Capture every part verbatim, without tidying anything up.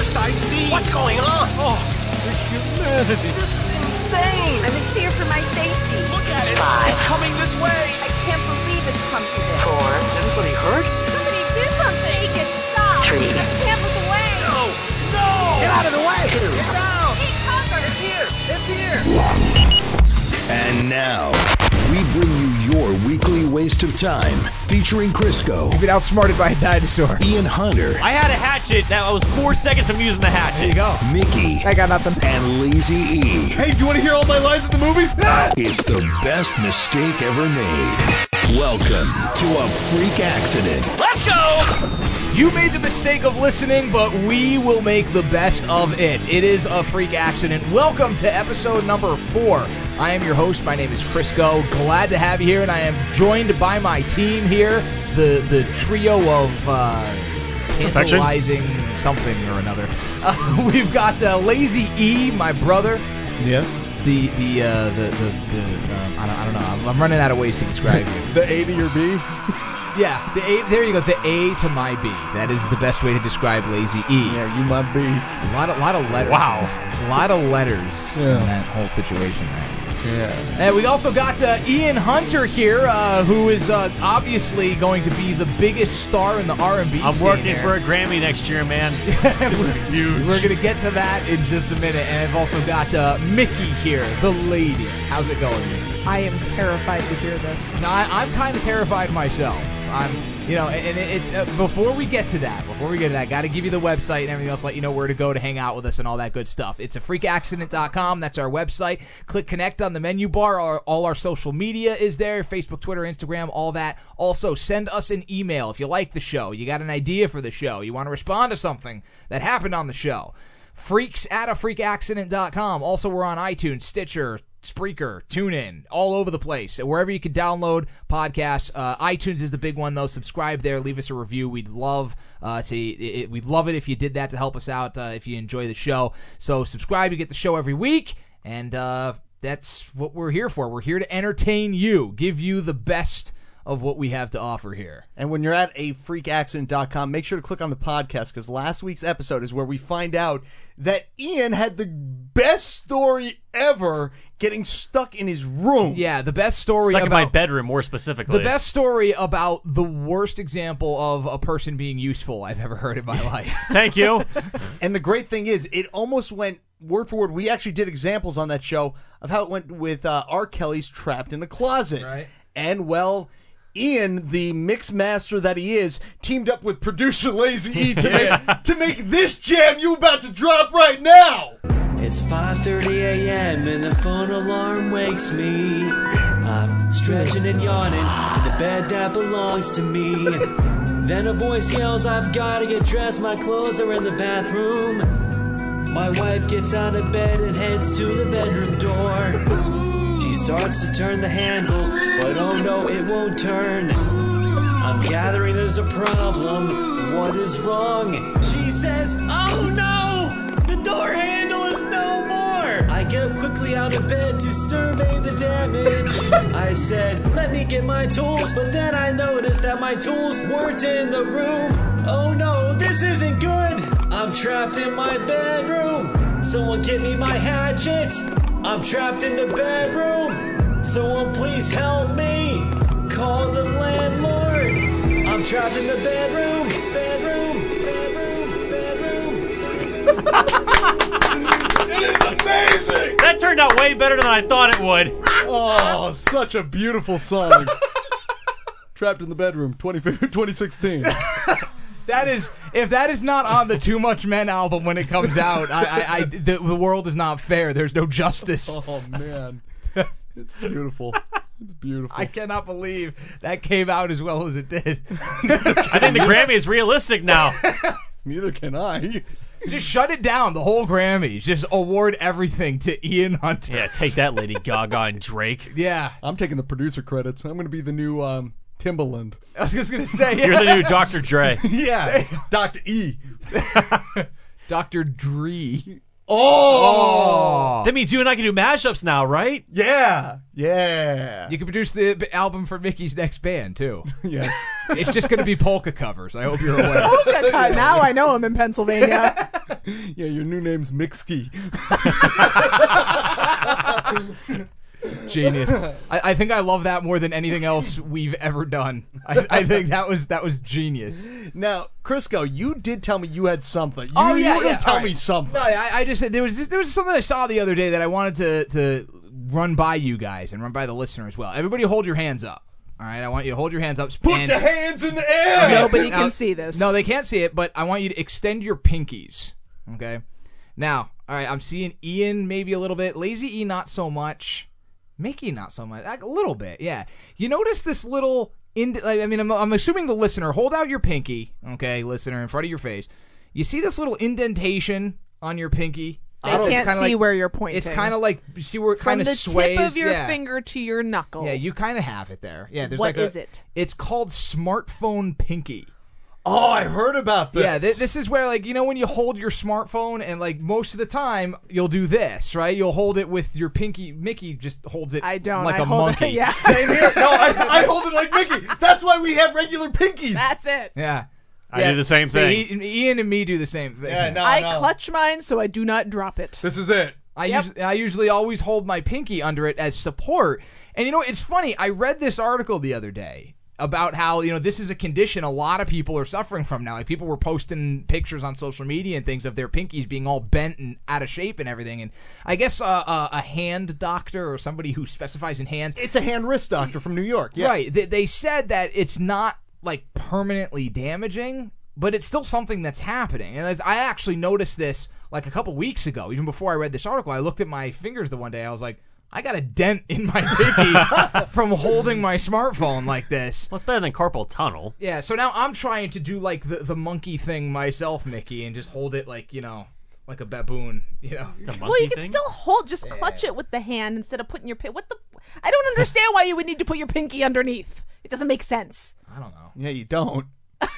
worst I've seen. What's going on? Oh, the humanity. This is insane. I'm in fear for my safety. Look at it. Five. It's coming this way. I can't believe it's come to this. Four. Is anybody hurt? Somebody do something! Make it stop! Three. Get Camp of the way! No! No! Get out of the way! Two. Get down! Take cover! It's here! It's here! And now, we bring you your weekly waste of time, featuring Crisco. You've been outsmarted by a dinosaur. Ian Hunter. I had a hatchet. That was four seconds from using the hatchet. There you go. Mickey. I got nothing. And Lazy E. Hey, do you want to hear all my lines at the movies? It's the best mistake ever made. Welcome to a freak accident. Let's go! You made the mistake of listening, but we will make the best of it. It is a freak accident. Welcome to episode number four. I am your host. My name is Crisco. Glad to have you here, and I am joined by my team here, the the trio of uh, tantalizing something or another. Uh, we've got uh, Lazy E, my brother. Yes. the the uh, the the, the um, I don't I don't know. I'm, I'm running out of ways to describe you. The A to your B. Yeah, the A. There you go. The A to my B. That is the best way to describe Lazy E. Yeah, you my B. A lot of lot of letters. Wow, a lot of letters yeah. in that whole situation there. Yeah. And we also got uh, Ian Hunter here, uh, who is uh, obviously going to be the biggest star in the R and B I'm scene working here. for a Grammy next year, man. we're, Huge. We're going to get to that in just a minute. And I've also got uh, Mickey here, the lady. How's it going, Mickey? I am terrified to hear this. No, I, I'm kind of terrified myself. I'm, you know, and it's uh, before we get to that, before we get to that, got to give you the website and everything else, let you know where to go to hang out with us and all that good stuff. It's a freak accident dot com. That's our website. Click connect on the menu bar. Our, all our social media is there: Facebook, Twitter, Instagram, all that. Also, send us an email if you like the show. You got an idea for the show. You want to respond to something that happened on the show. Freaks at a freak accident dot com. Also, we're on iTunes, Stitcher, Spreaker, TuneIn, all over the place. Wherever you can download podcasts. Uh, iTunes is the big one, though. Subscribe there. Leave us a review. We'd love uh, to. It, we'd love it if you did that to help us out. Uh, if you enjoy the show, so subscribe. You get the show every week, and uh, that's what we're here for. We're here to entertain you, give you the best of what we have to offer here. And when you're at a freak accident dot com, make sure to click on the podcast, because last week's episode is where we find out that Ian had the best story ever getting stuck in his room. Yeah, the best story Stuck about... in my bedroom, more specifically. The best story about the worst example of a person being useful I've ever heard in my life. Thank you. And the great thing is, it almost went word for word. We actually did examples on that show of how it went with uh, R. Kelly's Trapped in the Closet. Right. And, well... Ian, the mix master that he is, teamed up with producer Lazy E to make to make this jam you about to drop right now. It's five thirty a.m. and the phone alarm wakes me. I'm stretching and yawning in the bed that belongs to me. Then a voice yells, I've got to get dressed, my clothes are in the bathroom. My wife gets out of bed and heads to the bedroom door. She starts to turn the handle, but oh no, it won't turn. I'm gathering there's a problem. What is wrong? She says, oh no, the door handle is no more. I get up quickly out of bed to survey the damage. I said, let me get my tools, but then I noticed that my tools weren't in the room. Oh no, this isn't good. I'm trapped in my bedroom. Someone get me my hatchet. I'm trapped in the bedroom. Someone please help me. Call the landlord. I'm trapped in the bedroom. Bedroom. Bedroom. Bedroom. It is amazing. That turned out way better than I thought it would. Oh, such a beautiful song. Trapped in the bedroom, twenty sixteen. That is, if that is not on the Too Much Men album when it comes out, I, I, I the, the world is not fair. There's no justice. Oh man, it's beautiful. It's beautiful. I cannot believe that came out as well as it did. I think the Grammy is realistic now. Neither can I. Just shut it down. The whole Grammys. Just award everything to Ian Hunter. Yeah, take that, Lady Gaga and Drake. Yeah, I'm taking the producer credits. I'm going to be the new um, Timbaland. I was just gonna say, yeah. You're the new Doctor Dre. Yeah, Doctor E. Doctor Dre. Oh! That means you and I can do mashups now, right? Yeah, yeah. You can produce the album for Mickey's next band too. Yeah, it's just gonna be polka covers. I hope you're aware. Polka cut. Now I know I'm in Pennsylvania. Yeah, your new name's Mixkey. Genius. I, I think I love that more than anything else we've ever done. I, I think that was that was genius. Now, Crisco, you did tell me you had something. You, Oh, yeah, you were gonna yeah, tell all me right. something. No, I, I just there was just, there was something I saw the other day that I wanted to to run by you guys and run by the listener as well. Everybody, hold your hands up. All right, I want you to hold your hands up. Put and- your hands in the air. Nobody Now- can see this. No, they can't see it, but I want you to extend your pinkies. Okay. Now, all right, I'm seeing Ian maybe a little bit. Lazy E, not so much. Mickey, not so much. Like, a little bit, yeah. You notice this little... Ind- I mean, I'm, I'm assuming the listener. Hold out your pinky, okay, listener, in front of your face. You see this little indentation on your pinky? They It's can't kinda see like- where you're pointing. It's kind of like... You see where it from kind of the sways? tip of your yeah. finger to your knuckle. Yeah, you kind of have it there. Yeah, there's What like a, is it? It's called smartphone pinky. Oh, I heard about this. Yeah, th- this is where, like, you know when you hold your smartphone and, like, most of the time you'll do this, right? You'll hold it with your pinky. Mickey just holds it I don't. like I a hold monkey. It, yeah. Same here. No, I, I hold it like Mickey. That's why we have regular pinkies. That's it. Yeah. I Yeah, do the same see, thing. he- Ian and me do the same thing. Yeah, no, I no. clutch mine so I do not drop it. This is it. I, Yep. usually, I usually always hold my pinky under it as support. And, you know, it's funny. I read this article the other day about how, you know, this is a condition a lot of people are suffering from now. Like, people were posting pictures on social media and things of their pinkies being all bent and out of shape and everything. And I guess uh, uh, a hand doctor or somebody who specifies in hands... It's a hand wrist doctor from New York. Yeah. Right. They, they said that it's not, like, permanently damaging, but it's still something that's happening. And as I actually noticed this, like, a couple weeks ago. Even before I read this article, I looked at my fingers the one day. I was like, I got a dent in my pinky from holding my smartphone like this. Well, it's better than carpal tunnel. Yeah, so now I'm trying to do, like, the, the monkey thing myself, Mickey, and just hold it, like, you know, like a baboon, you know. The monkey Well, you can thing? still hold, just clutch it with the hand instead of putting your pin. What the? I don't understand why you would need to put your pinky underneath. It doesn't make sense. I don't know. Yeah, you don't.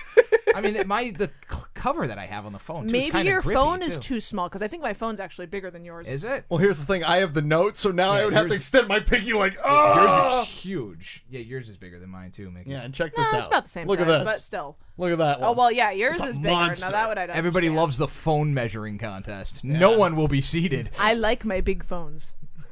I mean, it, my the c- cover that I have on the phone, too, is Maybe kinda your grippy, phone is too. too small because I think my phone's actually bigger than yours. Is it? Well, here's the thing. I have the note, so now Yeah, I would have to yours- extend my pinky like, oh. Yours is huge. Yeah, yours is bigger than mine, too, Mickey. Yeah, and check No, this out. it's about the same Look size, at this. but still. Look at that one. Oh well, yeah, yours It's a is bigger. monster. Now that would I Everybody understand. loves the phone measuring contest. No one will be seated. I like my big phones.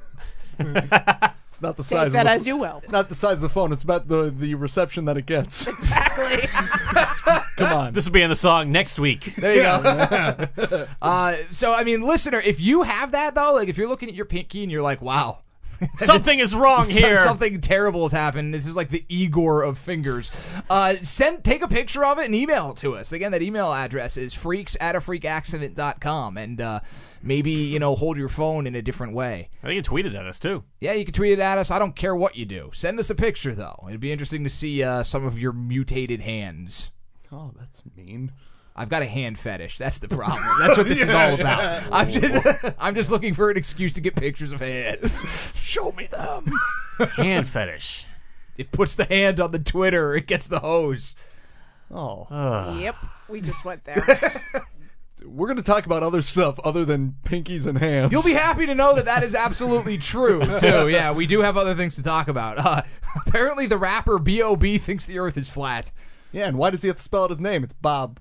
It's not the Take size that of the, as you will. Not the size of the phone. It's about the the reception that it gets. Exactly. Come on. This will be in the song next week. There you go. uh, so, I mean, listener, if you have that, though, like if you're looking at your pinky and you're like, wow. Something is wrong So- here. Something terrible has happened. This is like the Igor of fingers. Uh, send, take a picture of it and email it to us. Again, that email address is freaks at a freak accident dot com. And uh, maybe, you know, hold your phone in a different way. I think you tweeted at us, too. Yeah, you can tweet it at us. I don't care what you do. Send us a picture, though. It'd be interesting to see uh, some of your mutated hands. Oh, that's mean. I've got a hand fetish. That's the problem. That's what this is all about. I'm just, I'm just looking for an excuse to get pictures of hands. Show me them. Hand fetish. It puts the hand on the Twitter. It gets the hose. Oh. Yep, we just went there. We're going to talk about other stuff other than pinkies and hands. You'll be happy to know that that is absolutely true, too. Yeah, we do have other things to talk about. Uh, apparently, the rapper B O B thinks the Earth is flat. Yeah, and why does he have to spell out his name? It's Bob.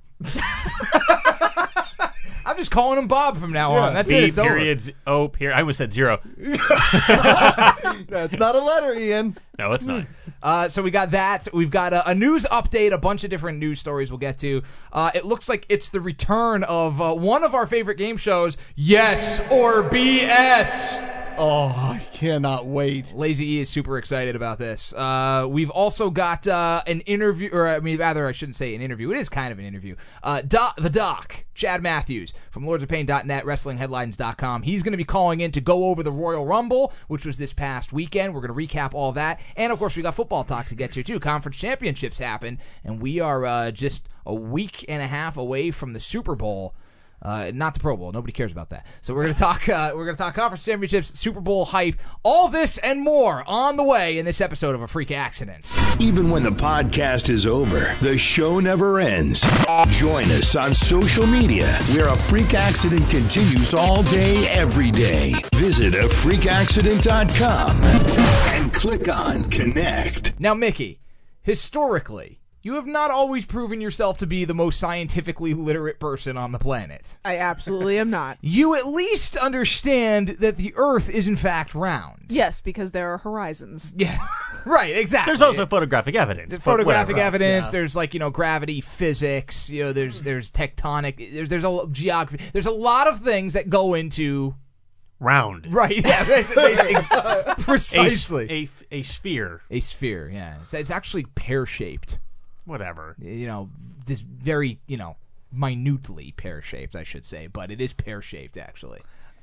I'm just calling him Bob from now on. That's B it. It's over. periods. O period. I almost said zero. That's not a letter, Ian. No, it's not. Uh, so we got that. We've got a, a news update, a bunch of different news stories we'll get to. Uh, it looks like it's the return of uh, one of our favorite game shows, Yes or B S. Oh, I cannot wait. Lazy E is super excited about this. Uh, we've also got uh, an interview, or I mean, rather, I shouldn't say an interview. It is kind of an interview. Uh, Doc, the Doc, Chad Matthews from lords of pain dot net, wrestling headlines dot com. He's going to be calling in to go over the Royal Rumble, which was this past weekend. We're going to recap all that. And, of course, we got football talk to get to, too. Conference championships happen, and we are uh, just a week and a half away from the Super Bowl. Uh, not the Pro Bowl. Nobody cares about that. So we're gonna talk. Uh, we're gonna talk conference championships, Super Bowl hype, all this and more on the way in this episode of A Freak Accident. Even when the podcast is over, the show never ends. Join us on social media, where A Freak Accident continues all day, every day. Visit a freak accident dot com and click on Connect. Now, Mickey, historically, you have not always proven yourself to be the most scientifically literate person on the planet. I absolutely am not. You at least understand that the Earth is in fact round. Yes, because there are horizons. Yeah, right, exactly. There's also photographic evidence. There's but photographic whatever. evidence. Yeah. There's like you know gravity, physics. You know, there's there's tectonic. There's there's a geography. There's a lot of things that go into Round. right. Yeah, ex- precisely A, a, a sphere. a sphere. Yeah, it's, it's actually pear shaped. Whatever. You know, just very you know minutely pear shaped, I should say, but it is pear shaped actually.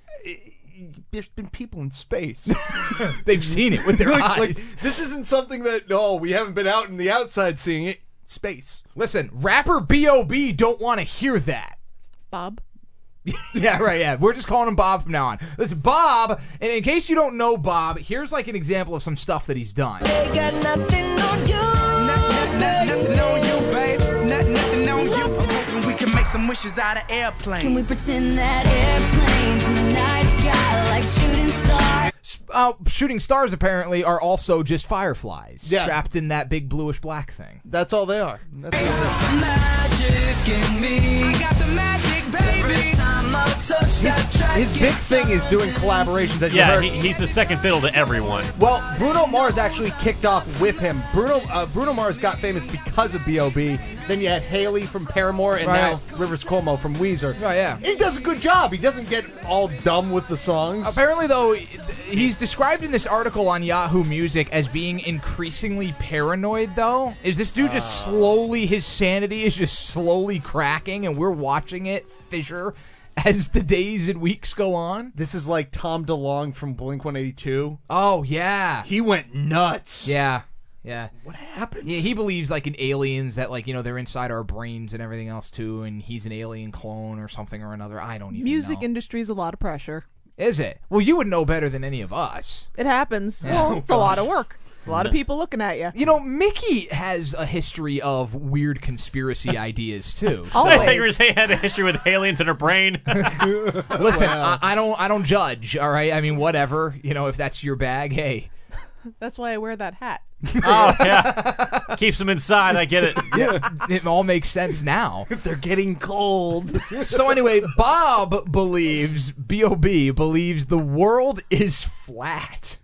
There's been people in space. They've seen it with their like, eyes. like, this isn't something that, no, we haven't been out in the outside seeing it. Space. Listen, rapper B O B don't want to hear that. Bob? Yeah, right, yeah. We're just calling him Bob from now on. Listen, Bob, and in case you don't know Bob, here's like an example of some stuff that he's done. They got nothing on you. Nothing, nothing, nothing on you, babe. Nothing, nothing on you. I'm hoping we can make some wishes out of airplane. Can we pretend that airplanes in the night sky like shooting stars? Uh, shooting stars, apparently, are also just fireflies Yeah. trapped in that big bluish-black thing. That's all they are. That's all they are. Magic in me. I got the magic, baby. Every time I touch that track, His big thing is doing collaborations. That you Yeah, heard. he, he's the second fiddle to everyone. Well, Bruno Mars actually kicked off with him. Bruno uh, Bruno Mars got famous because of B O B Then you had Haley from Paramore, and Right. now Rivers Cuomo from Weezer. Right, yeah. He does a good job. He doesn't get all dumb with the songs. Apparently, though, he's described in this article on Yahoo Music as being increasingly paranoid, though. Is this dude just slowly, his sanity is just slowly cracking, and we're watching it fissure as the days and weeks go on? This is like Tom DeLonge from Blink one eighty-two. Oh, yeah. He went nuts. Yeah. Yeah. What happened? Yeah, he believes, like, in aliens, that, like, you know, they're inside our brains and everything else, too, and he's an alien clone or something or another. I don't even Music know. industry's a lot of pressure. Is it? Well, you would know better than any of us. It happens. Well, it's a lot of work. It's a lot of people looking at you. You know, Mickey has a history of weird conspiracy ideas, too. So, I think you were going to say he had a history with aliens in her brain. listen, I, I don't I don't judge, all right? I mean, whatever. You know, if that's your bag, hey. That's why I wear that hat. Oh, yeah. Keeps them inside. I get it. Yeah, it all makes sense now. They're getting cold. So anyway, Bob believes, B O B believes the world is flat.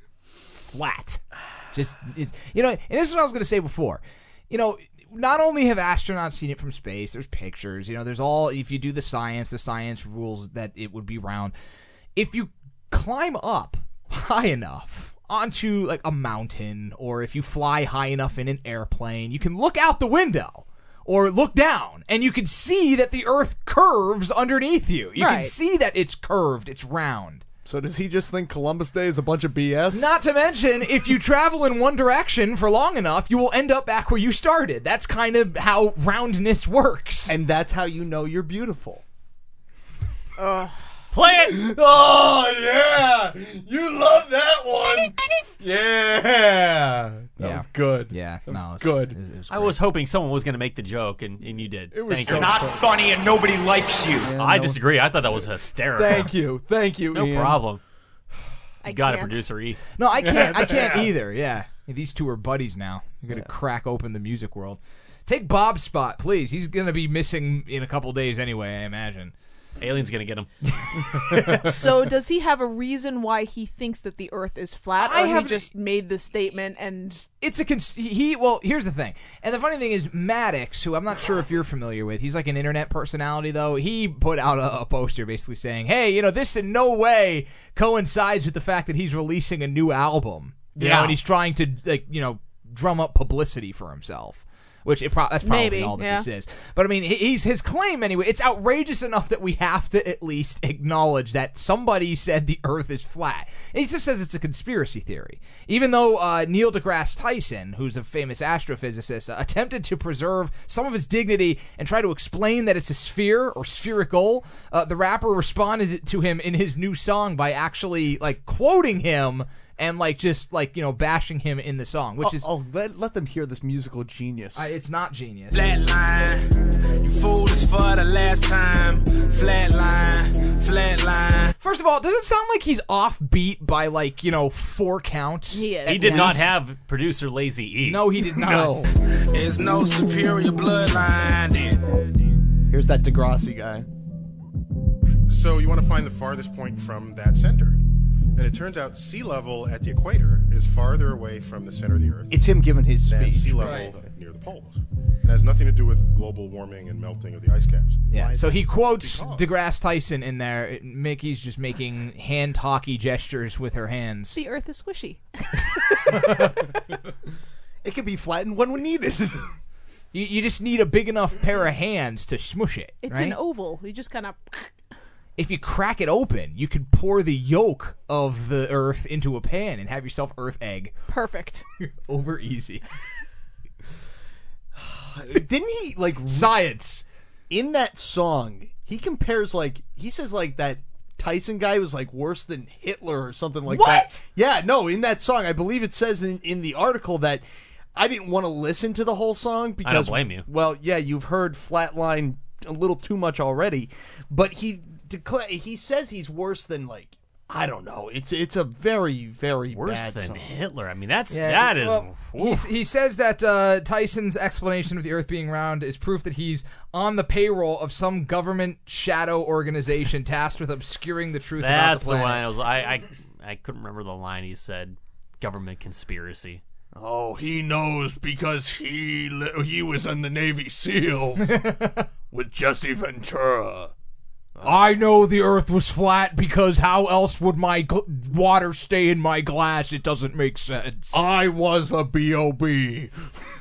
Flat. Just, is, you know, and this is what I was going to say before. You know, not only have astronauts seen it from space, there's pictures, you know, there's all, if you do the science, the science rules that it would be round. If you climb up high enough onto like a mountain, or if you fly high enough in an airplane, you can look out the window or look down and you can see that the Earth curves underneath you. You can Right. see that it's curved, it's round. So does he just think Columbus Day is a bunch of B S? Not to mention, if you travel in one direction for long enough, you will end up back where you started. That's kind of how roundness works. And that's how you know you're beautiful. Play it. Oh, yeah! You love that one! Yeah! That Yeah. was good. Yeah, That was no, it's good. it- it was I great. was hoping someone was going to make the joke, and, and you did. It was Thank so you. Not funny and nobody likes you. Yeah, I no- disagree. I thought that was hysterical. Thank you. Thank you, No Ian. problem. I You got it, can't. producer E. No, I can't. I can't either. Yeah, these two are buddies now. You're gonna crack open the music world. Take Bob's spot, please. He's gonna be missing in a couple days anyway, I imagine. Alien's going to get him. So does he have a reason why he thinks that the Earth is flat, or I he have- just made the statement and It's a cons- he. Well, here's the thing, and the funny thing is, Maddox, who I'm not sure if you're familiar with, he's like an internet personality though. He put out a, a poster basically saying, "Hey, you know, this in no way coincides with the fact that he's releasing a new album. You know, Yeah. and he's trying to like you know drum up publicity for himself." Which it pro- that's probably Maybe, all that yeah. this is. But I mean, he- he's his claim anyway. It's outrageous enough that we have to at least acknowledge that somebody said the Earth is flat. And he just says it's a conspiracy theory, even though uh, Neil deGrasse Tyson, who's a famous astrophysicist, uh, attempted to preserve some of his dignity and try to explain that it's a sphere or spherical. Uh, the rapper responded to him in his new song by actually like quoting him and like just like you know bashing him in the song, which oh, is oh let, let them hear this musical genius. uh, it's not genius. Flatline, you fooled us for the last time. Flatline, flatline. First of all, does it sound like he's off beat by like you know four counts? He is. He did not least. have producer Lazy E. No, he did not. No. There's no superior bloodline. Then. Here's that Degrassi guy. So you want to find the farthest point from that center. And it turns out sea level at the equator is farther away from the center of the Earth It's him giving his than speech. sea level near the poles. It has nothing to do with global warming and melting of the ice caps. Yeah, Why is so that? he quotes Because- DeGrasse Tyson in there. It- Mickey's just making hand talkie gestures with her hands. The Earth is squishy. It can be flattened when we need it. You, you just need a big enough pair of hands to smush it. It's right? an oval. You just kind of. If you crack it open, you could pour the yolk of the Earth into a pan and have yourself Earth egg. Perfect. Over easy. Didn't he like Science. in that song? He compares like he says like that Tyson guy was like worse than Hitler or something like What? that. Yeah, no, in that song, I believe it says in, in the article that I didn't want to listen to the whole song because I don't blame you. Well, yeah, you've heard Flatline a little too much already, but he decla- he says he's worse than like I don't know. It's it's a very very Worse bad than song. Hitler. I mean, that's Yeah, that is. well, he, he says that uh, Tyson's explanation of the Earth being round is proof that he's on the payroll of some government shadow organization tasked with obscuring the truth That's about the the one planet. I was. I, I I couldn't remember the line he said. Government conspiracy. Oh, he knows because he li- he was in the Navy SEALs with Jesse Ventura. I know the Earth was flat because how else would my gl- water stay in my glass? It doesn't make sense. I was a B O B.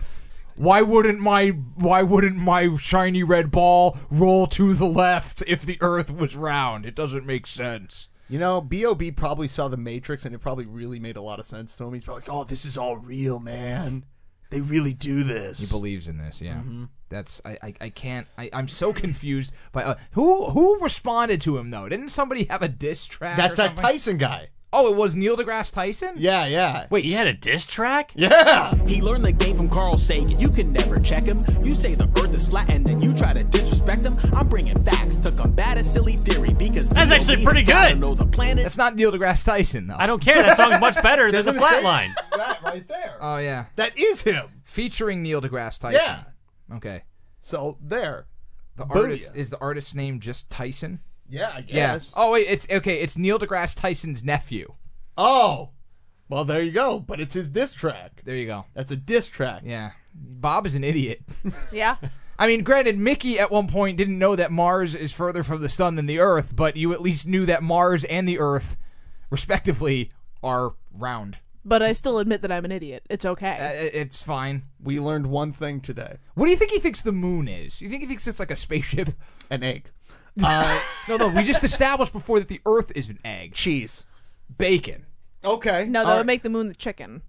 Why wouldn't my why wouldn't my shiny red ball roll to the left if the Earth was round? It doesn't make sense. You know, B O B probably saw The Matrix, and it probably really made a lot of sense to him. He's probably like, oh, this is all real, man. They really do this. He believes in this, yeah. That's I, I, I can't I, I'm so confused by uh, who who responded to him though? Didn't somebody have a diss track? That's or that something? Tyson guy. Oh, it was Neil deGrasse Tyson? Yeah, yeah. Wait, he had a diss track? Yeah. He learned the game from Carl Sagan. You can never check him. You say the earth is flat and then you try to disrespect him. I'm bringing facts to combat a silly theory because That's actually pretty good. Know the planet. That's not Neil deGrasse Tyson though. I don't care. That song's much better than the Doesn't it say Flatline. That right there. Oh yeah. That is him. Featuring Neil deGrasse Tyson. Yeah. Okay. So, there. The Booyah. artist is the artist's name just Tyson? Yeah, I Yeah. guess. Oh wait, it's okay, it's Neil deGrasse Tyson's nephew. Oh. Well, there you go. But it's his diss track. There you go. That's a diss track. Yeah. Bob is an idiot. Yeah. I mean, granted, Mickey at one point didn't know that Mars is further from the sun than the Earth, but you at least knew that Mars and the Earth, respectively, are round. But I still admit that I'm an idiot. It's Uh, okay. it's fine. We learned one thing today. What do you think he thinks the moon is? You think he thinks it's like a spaceship? An egg. Uh, No, no, we just established before that the Earth is an egg. cheese. Bacon. Okay. No, that All would right. make the moon the chicken.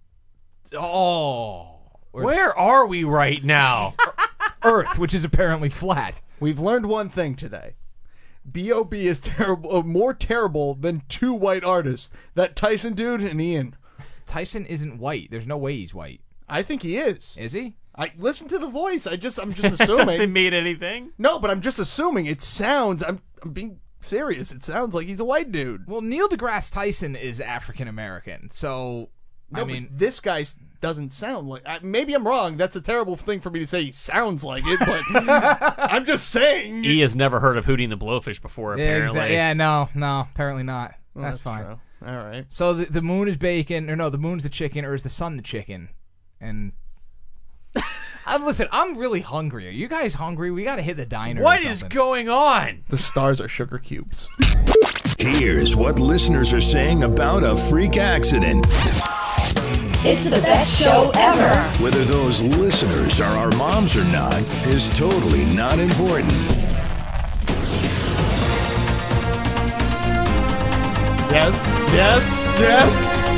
Oh. Where are we right now? Earth, which is apparently flat. We've learned one thing today. B O B is terrible, uh, more terrible than two white artists. That Tyson dude and Ian. Tyson isn't white. There's no way he's white. I think he is. Is he? I listen to the voice. I just, I'm just Doesn't assuming. mean anything. No, but I'm just assuming. It sounds. I'm, I'm being serious. It sounds like he's a white dude. Well, Neil deGrasse Tyson is African American, so No, I mean, but this guy doesn't sound like. I, maybe I'm wrong. That's a terrible thing for me to say. He sounds like it, but I'm just saying. E has never heard of Hootie and the Blowfish before, yeah, apparently. exa- yeah, no, no, apparently not. Well, that's, fine. true. All right. So the, the moon is bacon, or no, the moon's the chicken, or is the sun the chicken? And uh, listen, I'm really hungry. Are you guys hungry? We gotta hit the diner. What or is something. going on? The stars are sugar cubes. Here's what listeners are saying about a freak accident. It's the best show ever. Whether those listeners are our moms or not is totally not important. Yes. Yes. Yes.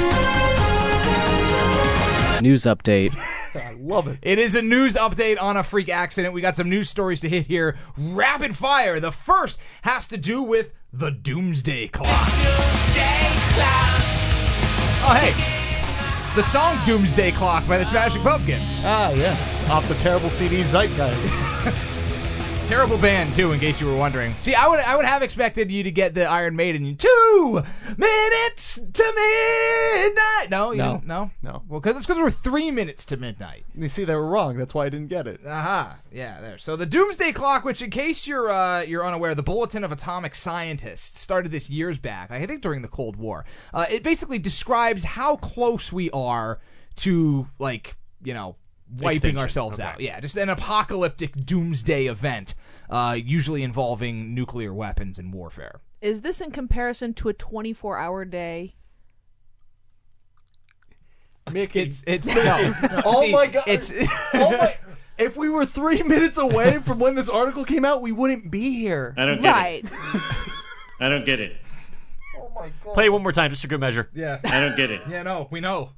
News update. I love it. It is a news update on a freak accident. We got some news stories to hit here. Rapid fire. The first has to do with the Doomsday Clock. Oh, hey. The song Doomsday Clock by the Smashing Pumpkins. Ah, yes. Off the terrible C D Zeitgeist. Terrible band, too, in case you were wondering. See, I would I would have expected you to get the Iron Maiden two minutes to midnight. No, you No. didn't? No? No. Well, because it's because we're three minutes to midnight. You see, they were wrong. That's why I didn't get it. Aha. Yeah, there. So the Doomsday Clock, which, in case you're uh, you're unaware, the Bulletin of Atomic Scientists started this years back, I think during the Cold War. Uh, it basically describes how close we are to, like, you know, wiping Extinction. ourselves Okay. out. Yeah, just an apocalyptic doomsday event, uh, usually involving nuclear weapons and warfare. Is this in comparison to a twenty-four hour day? Mickey. It's it's no. Oh See, my god. It's oh my. If we were three minutes away from when this article came out, we wouldn't be here. I don't get Right. it. I don't get it. Oh my god. Play it one more time, just for good measure. yeah. I don't get it. Yeah, no, we know.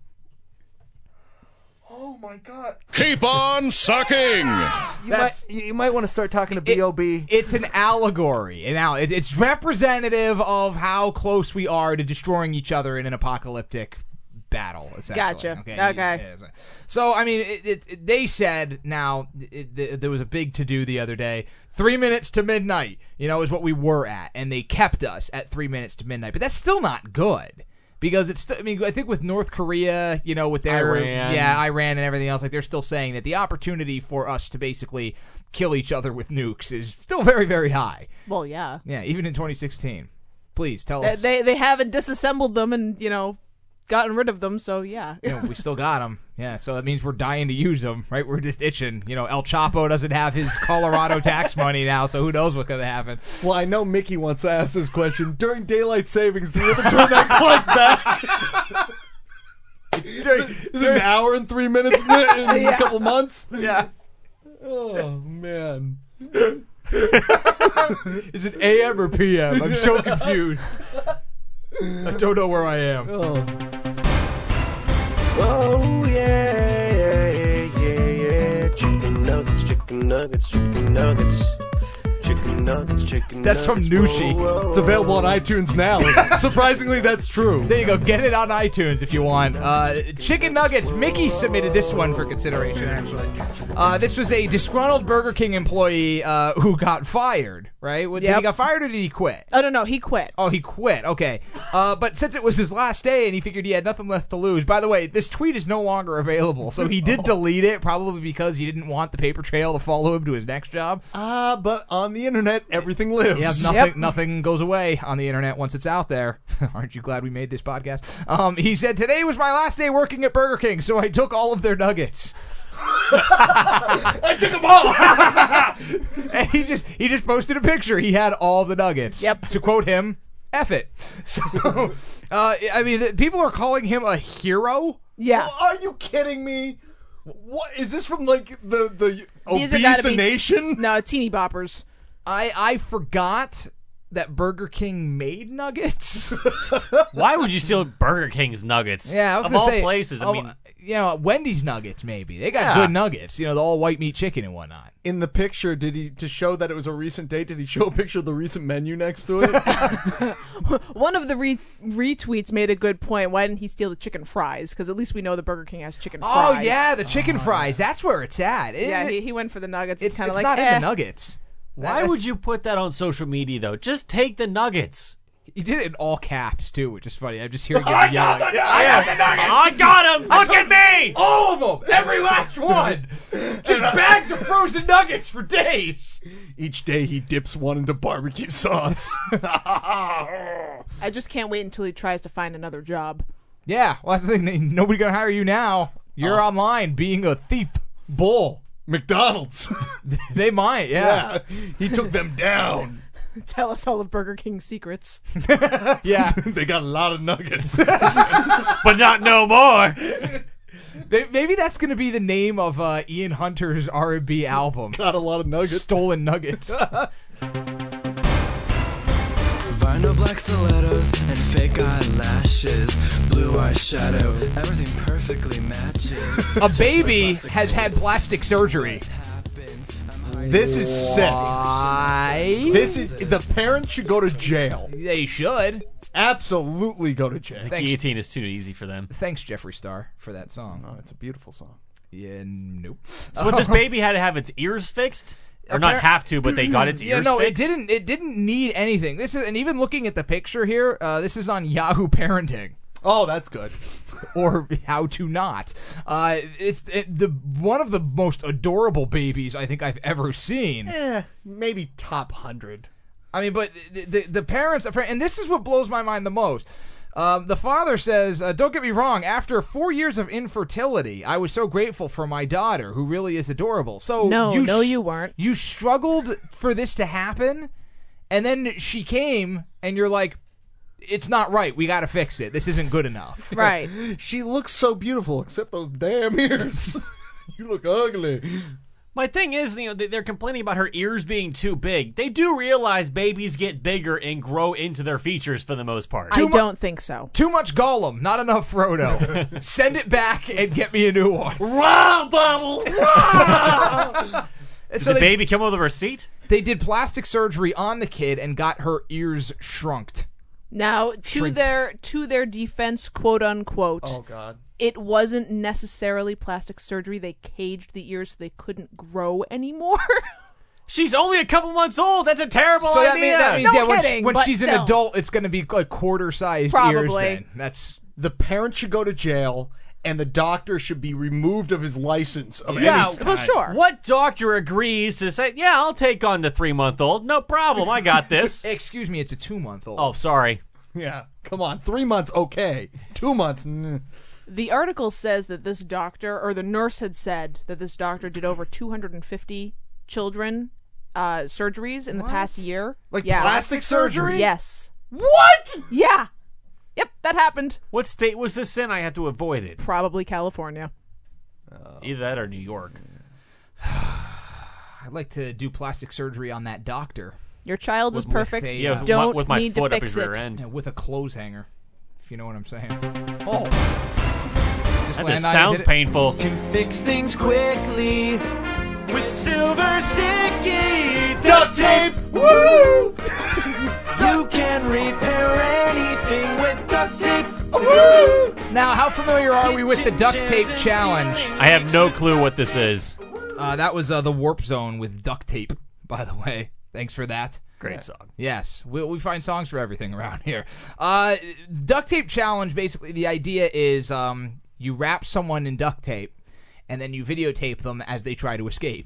Oh my god. Keep on sucking. You might, That's- you might want to start talking to B O B. It's an allegory. And now it, it's representative of how close we are to destroying each other in an apocalyptic battle. Essentially. Gotcha. Okay. Okay. Yeah, so- So I mean, it, it, it- they said now it, it, there was a big to do the other day. Three minutes to midnight, you know, is what we were at, and they kept us at three minutes to midnight. But that's still not good. Because it's, st- I mean, I think with North Korea, you know, with their, Iran. yeah, Iran and everything else, like they're still saying that the opportunity for us to basically kill each other with nukes is still very, very high. Well, yeah. Yeah, even in twenty sixteen. Please tell They, us. they they haven't disassembled them and, you know, gotten rid of them, so yeah. You know, we still got them. Yeah, so that means we're dying to use them, right? We're just itching. You know, El Chapo doesn't have his Colorado tax money now, so who knows what could happen. Well, I know Mickey wants to ask this question. During daylight savings, do you ever turn that clock back? During, Is it an hour and three minutes in, a- in Yeah. a couple months? yeah. Oh, man. Is it A M or P M? I'm so confused. I don't know where I am. Oh. Oh yeah, yeah, yeah, yeah. Chicken nuggets, chicken nuggets, chicken nuggets. Chicken nuggets, chicken That's from nuggets. Nushi. Whoa, whoa. It's available on iTunes now. Surprisingly, that's true. There you go. Get it on iTunes if you want. Uh, chicken nuggets. Mickey submitted this one for consideration, actually. Uh, this was a disgruntled Burger King employee uh, who got fired, right? Did Yep. he got fired or did he quit? Oh, no, no, he quit. Oh, he quit. Okay. Uh, but since it was his last day and he figured he had nothing left to lose, by the way, this tweet is no longer available. So he did delete it, probably because he didn't want the paper trail to follow him to his next job. Ah, but on the internet, everything lives. Yeah, nothing, Yep. nothing goes away on the internet once it's out there. Aren't you glad we made this podcast? Um, he said, today was my last day working at Burger King, so I took all of their nuggets. I took them all. And he just he just posted a picture. He had all the nuggets. Yep. To quote him, F it. So, uh, I mean, th- people are calling him a hero. Yeah. Are you kidding me? What is this from? Like the the These are gotta obese be- nation? No, teeny boppers. I I forgot that Burger King made nuggets. Why would you steal Burger King's nuggets? Yeah, I was of gonna all say places. I oh, mean, you know, Wendy's nuggets maybe they got Yeah. good nuggets. You know, the all white meat chicken and whatnot. In the picture, did he to show that it was a recent date? Did he show a picture of the recent menu next to it? One of the re- retweets made a good point. Why didn't he steal the chicken fries? Because at least we know the Burger King has chicken Oh fries. yeah, the chicken fries. That's where it's at. It- Yeah, he, he went for the nuggets. it's It's kind of it's like, not eh. in the nuggets. why That's- would you put that on social media though? Just take the nuggets. He did it in all caps too, which is funny. I'm just hearing him yelling. I got him! Look at me! All of them, every last one. Just bags of frozen nuggets for days. Each day he dips one into barbecue sauce. I just can't wait until he tries to find another job. Yeah, well, that's the thing. Nobody gonna hire you now. You're Oh. online being a thief. Bull. McDonald's. They might, yeah. He took them down. Tell us all of Burger King's secrets. Yeah. They got a lot of nuggets. But not no more. May- Maybe that's going to be the name of uh, Ian Hunter's R and B album. Got a lot of nuggets. Stolen Nuggets. Vinyl black stilettos and fake eyelashes, blue eyeshadow, everything perfectly matches. A baby has had plastic surgery. This is sick. Why? This is the parents should go to jail. They should. absolutely go to jail. The Thanks. guillotine is too easy for them. Thanks, Jeffree Star, for that song. Oh, it's a beautiful song. Yeah, nope. So what, this baby had to have its ears fixed? Or not Appar- have to, but they got its Yeah, ears no, fixed? it didn't. It didn't need anything. This is, and even looking at the picture here, uh, this is on Yahoo Parenting. Oh, that's good. Or How to Not. Uh, it's it, the one of the most adorable babies I think I've ever seen. Eh, maybe top hundred. I mean, but the, the, the parents, and this is what blows my mind the most. Um, the father says, uh, don't get me wrong, after four years of infertility, I was so grateful for my daughter, who really is adorable. So No, you no, sh- you weren't. You struggled for this to happen, and then she came, and you're like, it's not right. We got to fix it. This isn't good enough. Right. She looks so beautiful, except those damn ears. You look ugly. My thing is, you know, they- they're complaining about her ears being too big. They do realize babies get bigger and grow into their features for the most part. I don't think so. Too much Gollum, not enough Frodo. Send it back and get me a new one. Wow, Bubble! Wow! Did So the they- baby come with a receipt? They did plastic surgery on the kid and got her ears shrunked. Now, to Shrinked. their to their defense, quote unquote, Oh, God. it wasn't necessarily plastic surgery. They caged the ears so they couldn't grow anymore. She's only a couple months old. That's a terrible So that, idea. mean, that means, No yeah, when, she- kidding, when but she's an still. adult, it's going to be like quarter-sized ears Probably. then. That's The parent should go to jail, and the doctor should be removed of his license of Yeah, any well, kind. sure. What doctor agrees to say, yeah, I'll take on the three-month-old. No problem. I got this. Excuse me, it's a two-month-old. Oh, sorry. Yeah, come on. Three months, okay. Two months, mm. The article says that this doctor, or the nurse had said that this doctor did over two hundred fifty children uh, surgeries in the past year. Like yeah. plastic surgery? Yes. What? Yeah. Yep, that happened. What state was this in? I had to avoid it. Probably California. Either that or New York. I'd like to do plastic surgery on that doctor. Your child is With- with perfect. a, Yeah, uh, with, Don't my, with my need foot to up fix his rear it. end. Yeah, with a clothes hanger, if you know what I'm saying. Oh. Just That land just on it, sounds hit it. painful. Fix things quickly with silver sticky Duct tape! Woo! You can repair anything with duct tape. Woo! Now, how familiar are we with the duct tape challenge? I have no clue what this is. Uh, that was uh, the Warp Zone with duct tape, by the way. Thanks for that. Great song. Yes, we, we find songs for everything around here. Uh, duct tape challenge, basically, the idea is um, you wrap someone in duct tape, and then you videotape them as they try to escape.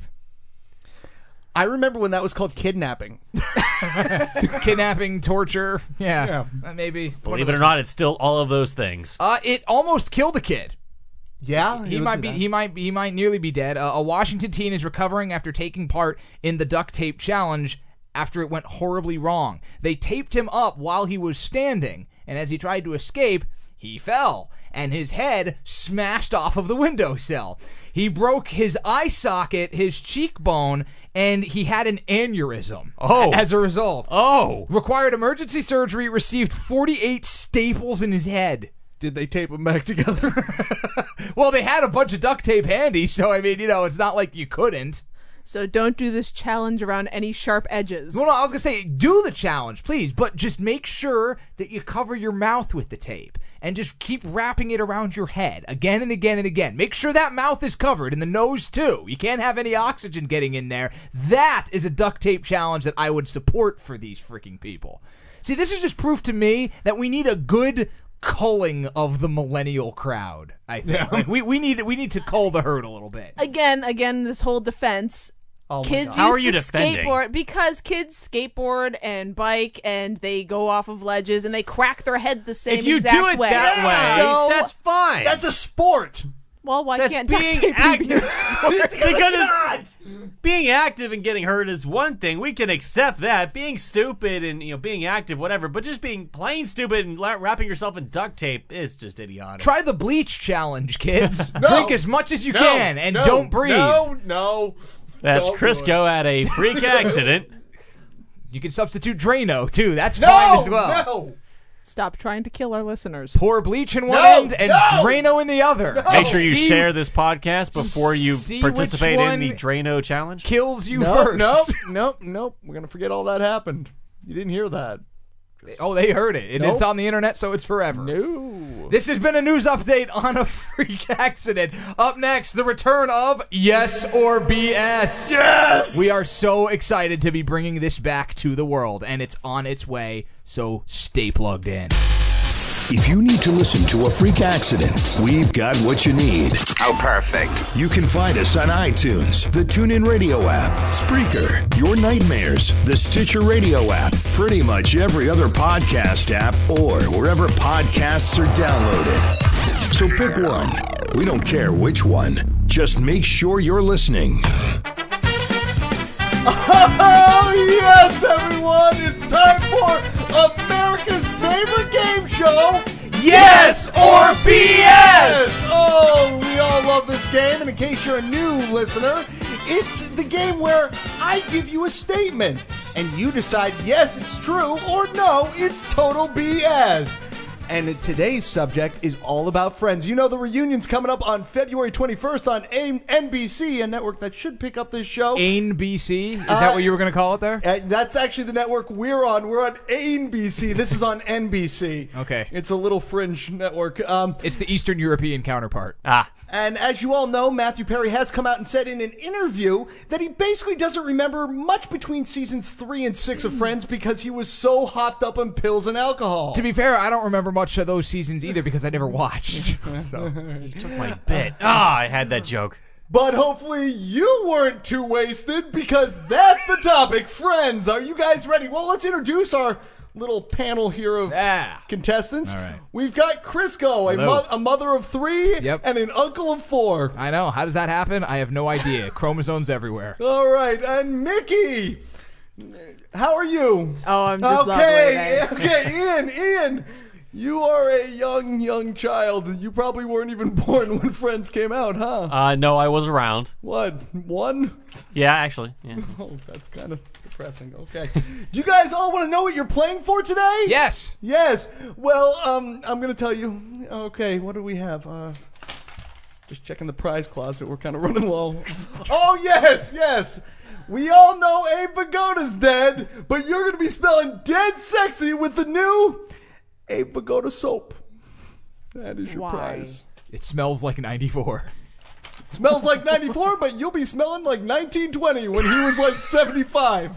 I remember when that was called kidnapping. Kidnapping, torture, yeah, uh, maybe. one Believe of it or those- not, it's still all of those things. Uh, it almost killed a kid. Yeah? He would might do be. that. He might. He might nearly be dead. Uh, a Washington teen is recovering after taking part in the duct tape challenge after it went horribly wrong. They taped him up while he was standing, and as he tried to escape, he fell, and his head smashed off of the windowsill. He broke his eye socket, his cheekbone, and he had an aneurysm. Oh. As a result. Oh. Required emergency surgery, received forty-eight staples in his head. Did they tape them back together? Well, they had a bunch of duct tape handy, so I mean, you know, it's not like you couldn't. So don't do this challenge around any sharp edges. Well, no, I was gonna say, do the challenge, please, but just make sure that you cover your mouth with the tape and just keep wrapping it around your head again and again and again. Make sure that mouth is covered and the nose too. You can't have any oxygen getting in there. That is a duct tape challenge that I would support for these freaking people. See, this is just proof to me that we need a good culling of the millennial crowd. I think Yeah. like we, we need we need to cull the herd a little bit. Again, again, this whole defense. Oh my Kids God. How used are you to defending? skateboard because kids skateboard and bike and they go off of ledges and they crack their heads the same If you exact do it way. that way, so, that's fine. That's a sport. well, why That's can't being duct taping be a active. sport? Because it's, being active and getting hurt is one thing. We can accept that. Being stupid and you know being active, whatever. But just being plain stupid and la- wrapping yourself in duct tape is just idiotic. Try the bleach challenge, kids. No. Drink as much as you No, can and no, don't breathe. No, no. That's Don't do Crisco at a freak accident. You can substitute Drano too. That's No, fine as well. no. Stop trying to kill our listeners. Pour bleach in one No, end and no. Drano in the other. Make sure you See- share this podcast before you see participate which in the one Drano challenge. Kills you Nope, first. nope, nope, nope. We're gonna forget all that happened. You didn't hear that. Oh, they heard it. And Nope. it's on the internet, so it's forever. No. This has been a news update on a freak accident. Up next, the return of Yes or B S. Yes! We are so excited to be bringing this back to the world, and it's on its way, so stay plugged in. If you need to listen to a freak accident, we've got what you need. How perfect. You can find us on iTunes, the TuneIn Radio app, Spreaker, Your Nightmares, the Stitcher Radio app, pretty much every other podcast app, or wherever podcasts are downloaded. So pick one. We don't care which one. Just make sure you're listening. Oh, yes, everyone! It's time for America's favorite game show, Yes or B S! Oh, we all love this game, and in case you're a new listener, it's the game where I give you a statement, and you decide yes, it's true, or no, it's total B S. And today's subject is all about Friends. You know the reunion's coming up on February twenty-first on N B C, a network that should pick up this show. N B C? Is that what you were going to call it there? Uh, that's actually the network we're on. We're on N B C. This is on N B C. Okay. It's a little fringe network. Um, it's the Eastern European counterpart. Ah. And as you all know, Matthew Perry has come out and said in an interview that he basically doesn't remember much between seasons three and six of Friends because he was so hopped up on pills and alcohol. To be fair, I don't remember much of those seasons either because I never watched. So. You took my bit. Ah, I had that joke. But hopefully you weren't too wasted because that's the topic. Friends, are you guys ready? Well, let's introduce our little panel here of yeah. contestants. All right. We've got Crisco, a, mo- a mother of three yep. and an uncle of four. I know. How does that happen? I have no idea. Chromosomes everywhere. All right. And Mickey, how are you? Oh, I'm just okay. lovely. Okay, Ian, Ian. You are a young, young child. You probably weren't even born when Friends came out, huh? Uh, no, I was around. What, one? Yeah, actually. Yeah. Oh, that's kind of depressing. Okay. Do you guys all want to know what you're playing for today? Yes. Yes. Well, um, I'm going to tell you. Okay, what do we have? Uh, just checking the prize closet. We're kind of running low. Oh, yes, yes. We all know Abe Vigoda's dead, but you're going to be spelling dead sexy with the new Abe Vigoda soap. That is your Why? prize. It smells like ninety-four. Smells like ninety-four, but you'll be smelling like nineteen twenty when he was like seventy-five.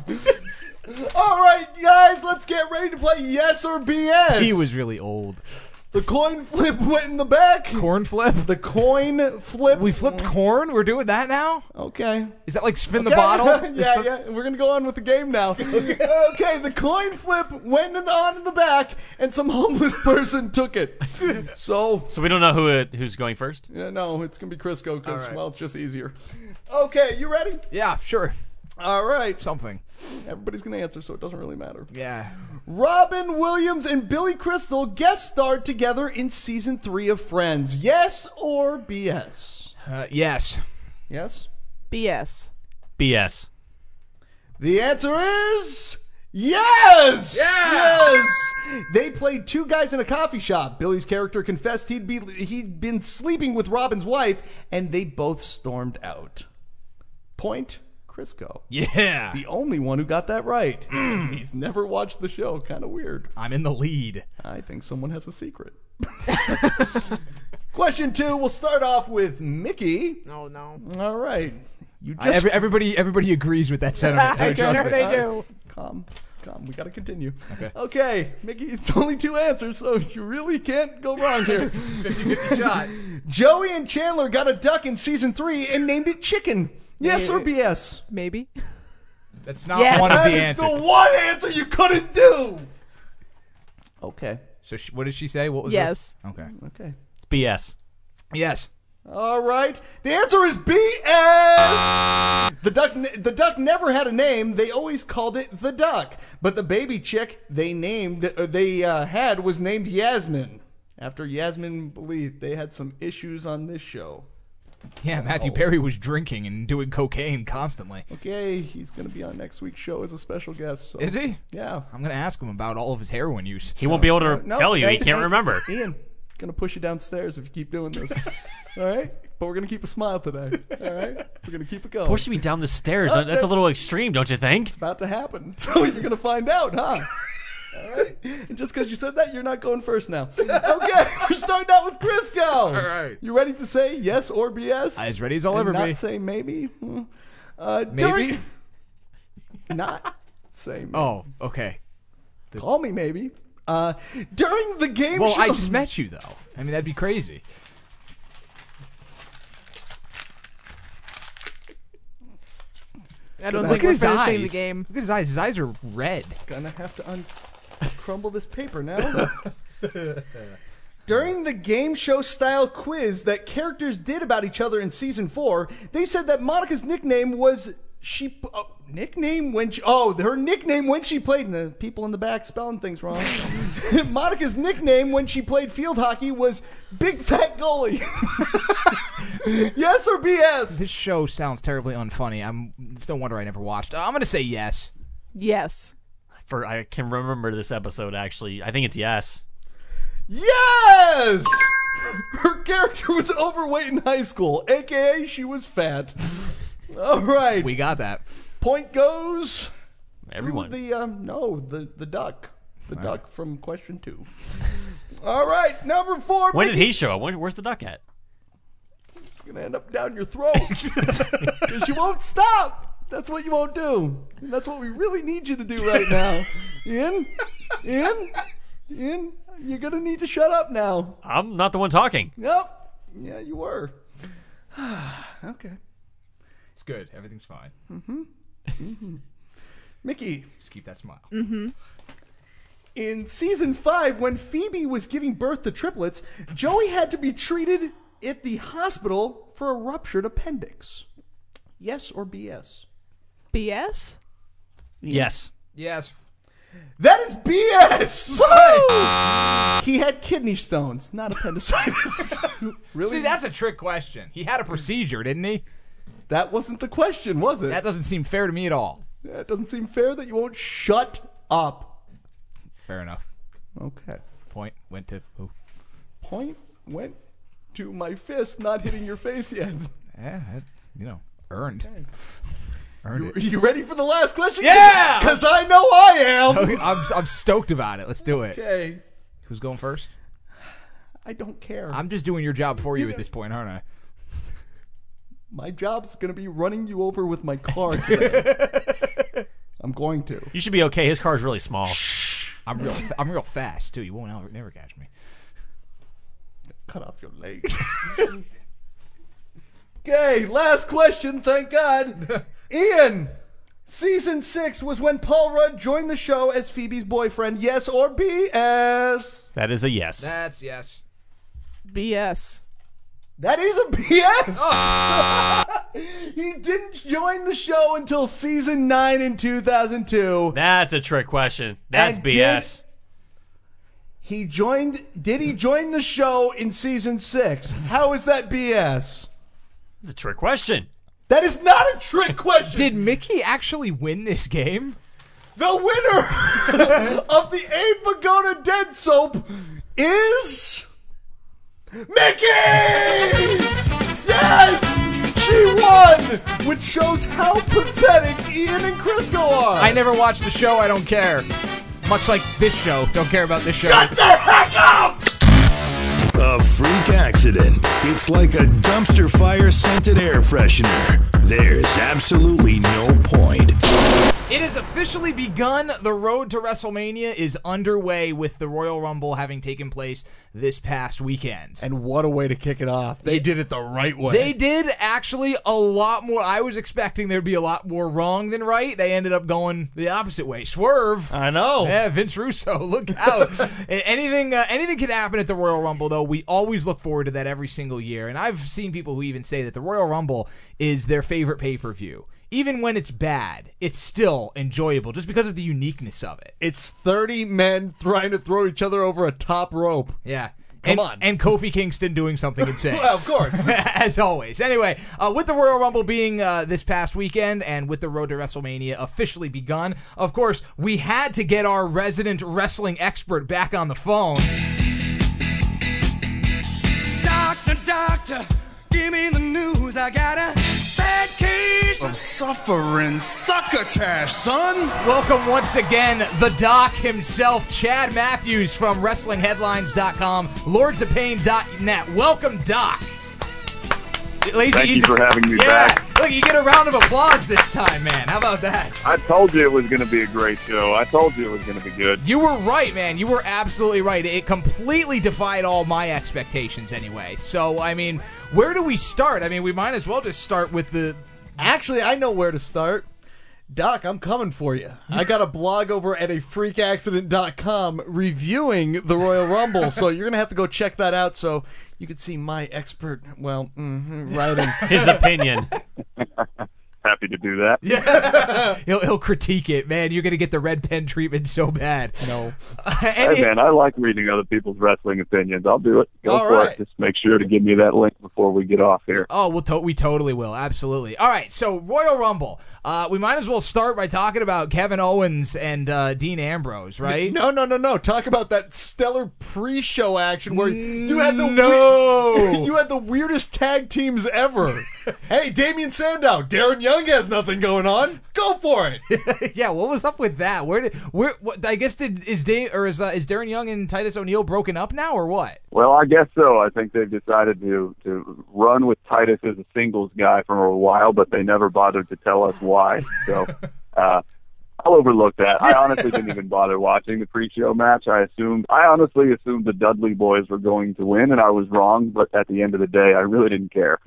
All right, guys, let's get ready to play Yes or B S. He was really old. The coin flip went in the back. Corn flip? The coin flip. We flipped corn? We're doing that now? Okay. Is that like spin Okay. the bottle? yeah, yeah. We're going to go on with the game now. Okay, the coin flip went in the, on in the back, and some homeless person took it. So, So we don't know who it, who's going first? yeah, no, it's going to be Crisco because, All right. well, it's just easier. Okay, you ready? Yeah, sure. All right. Something. Everybody's going to answer, so it doesn't really matter. Yeah. Robin Williams and Billy Crystal guest starred together in season three of Friends. Yes or B S? Uh, yes. Yes? B S. B S. The answer is yes! Yeah! Yes! They played two guys in a coffee shop. Billy's character confessed he'd be he'd been sleeping with Robin's wife, and they both stormed out. Point Crisco. Yeah. The only one who got that right. He's never watched the show. Kind of weird. I'm in the lead. I think someone has a secret. Question two, we'll start off with Mickey. Oh, no. All right. You just I, every, everybody everybody agrees with that sentiment. I Trust sure me. they do. Calm. Calm. We got to continue. Okay. Okay, Mickey, it's only two answers, so you really can't go wrong here. fifty-fifty shot. Joey and Chandler got a duck in season three and named it Chicken. Yes or B S? Maybe. That's not Yes. one of That the is answers. the one answer you couldn't do. Okay. So she, what did she say? What was Yes. Her? Okay. Okay. It's B S. Yes. All right. The answer is B S. The duck, the duck never had a name. They always called it the duck. But the baby chick they named, uh, they uh, had was named Yasmin. After Yasmin believed they had some issues on this show. Yeah, Matthew Oh. Perry was drinking and doing cocaine constantly. Okay, he's going to be on next week's show as a special guest. So. Is he? Yeah. I'm going to ask him about all of his heroin use. He won't be able to No, tell you. He hey, can't hey, remember. Ian, going to push you downstairs if you keep doing this. All right? But we're going to keep a smile today. All right? We're going to keep it going. Pushing me down the stairs. Uh, That's a that- little extreme, don't you think? It's about to happen. So you're going to find out, huh? All right. And just because you said that, you're not going first now. Okay, we're starting out with Crisco. All right. You ready to say yes or B S? As ready as I'll and ever not be. say maybe? Hmm. Uh, Maybe? during- not say maybe. Oh, okay. Call me maybe. Uh, during the game Well, show... I just met you, though. I mean, that'd be crazy. I don't Look think at we're his finishing eyes. the game. Look at his eyes. His eyes are red. Gonna have to un- crumble this paper now. During the game show style quiz that characters did about each other in season four, they said that Monica's nickname was she. Oh, nickname when she. Oh, her nickname when she played. And the people in the back spelling things wrong. Monica's nickname when she played field hockey was Big Fat Goalie. Yes or B S? This show sounds terribly unfunny. I'm. It's no wonder I never watched. I'm gonna say yes. Yes. For I can remember this episode actually. I think it's yes. Yes! Her character was overweight in high school, a k a she was fat. All right. We got that. Point goes Everyone. to the, um, no, the, the duck. The All duck right. from question two. All right, number four. When Mickey. did he show up? When, where's the duck at? It's going to end up down your throat. Because you won't stop. That's what you won't do. And that's what we really need you to do right now. Ian? Ian? Ian? You're going to need to shut up now. I'm not the one talking. Nope. Yeah, you were. Okay. It's good. Everything's fine. Mm-hmm. Mm-hmm. Mickey. Just keep that smile. Mm-hmm. In season five, when Phoebe was giving birth to triplets, Joey had to be treated at the hospital for a ruptured appendix. Yes or B S? B S? Yes. Yes. That is B S! Right. He had kidney stones, not appendicitis. Really? See, that's a trick question. He had a procedure, didn't he? That wasn't the question, was it? That doesn't seem fair to me at all. Yeah, it doesn't seem fair that you won't shut up. Fair enough. Okay. Point went to who? Point went to my fist not hitting your face yet. Yeah, that, you know, earned. Okay. Earned You, it. you ready for the last question? Yeah! Because I know I am. Okay, I'm, I'm stoked about it. Let's do it. Okay. Who's going first? I don't care. I'm just doing your job for you, You at this point, aren't I? My job's going to be running you over with my car today. I'm going to. You should be okay. His car's really small. I'm real. I'm real fast too. You won't ever, never catch me. Cut off your legs. Okay, last question. Thank God. Ian, season six was when Paul Rudd joined the show as Phoebe's boyfriend. Yes or B S? That is a yes. That's yes. B S. That is a B S. Oh. He didn't join the show until season nine in two thousand two. That's a trick question. That's And B S. Did, he joined. Did he join the show in season six? How is that B S? It's a trick question. That is not a trick question. Did Mickey actually win this game? The winner of the Abe Vigoda Dead Soap is Mickey! Yes! She won! Which shows how pathetic Ian and Crisco are. I never watched the show. I don't care. Much like this show. Don't care about this show. Shut the heck up! A freak accident. It's like a dumpster fire scented air freshener. There's absolutely no point. It has officially begun. The road to WrestleMania is underway with the Royal Rumble having taken place this past weekend. And what a way to kick it off. They did it the right way. They did actually a lot more. I was expecting there'd be a lot more wrong than right. They ended up going the opposite way. Swerve. I know. Yeah, Vince Russo, look out. anything, uh, anything can happen at the Royal Rumble, though. We always look forward to that every single year. And I've seen people who even say that the Royal Rumble is their favorite pay-per-view. Even when it's bad, it's still enjoyable just because of the uniqueness of it. It's thirty men trying to throw each other over a top rope. Yeah. Come and, on. And Kofi Kingston doing something insane. Well, of course. As always. Anyway, uh, with the Royal Rumble being uh, this past weekend and with the road to WrestleMania officially begun, of course, we had to get our resident wrestling expert back on the phone. Doctor, doctor, give me the news. I got a bad case of of suffering, succotash, son. Welcome once again, the Doc himself, Chad Matthews from Wrestling Headlines dot com, Lords of Pain dot net. Welcome, Doc. Lazy Thank Easy. you for having me yeah. back. Look, you get a round of applause this time, man. How about that? I told you it was going to be a great show. I told you it was going to be good. You were right, man. You were absolutely right. It completely defied all my expectations anyway. So, I mean, where do we start? I mean, we might as well just start with the... Actually, I know where to start. Doc, I'm coming for you. I got a blog over at a freak accident dot com reviewing the Royal Rumble, so you're going to have to go check that out so you can see my expert, well, mm-hmm, writing. His opinion. Happy to do that. Yeah. he'll, he'll critique it. Man, you're going to get the red pen treatment so bad. No. Hey, man, I like reading other people's wrestling opinions. I'll do it. Go All for right. it. Just make sure to give me that link before we get off here. Oh, we'll to- we totally will. Absolutely. All right, so Royal Rumble. Uh, we might as well start by talking about Kevin Owens and uh, Dean Ambrose, right? No, no, no, no. Talk about that stellar pre-show action where you had the No. weir- you had the weirdest tag teams ever. Hey, Damian Sandow, Darren Young has nothing going on. Go for it. Yeah, what was up with that? Where did where? What, I guess did is Dave or is uh, is Darren Young and Titus O'Neil broken up now or what? Well, I guess so. I think they've decided to to run with Titus as a singles guy for a while, but they never bothered to tell us why. So uh, I'll overlook that. I honestly didn't even bother watching the pre-show match. I assumed, I honestly assumed the Dudley boys were going to win, and I was wrong. But at the end of the day, I really didn't care.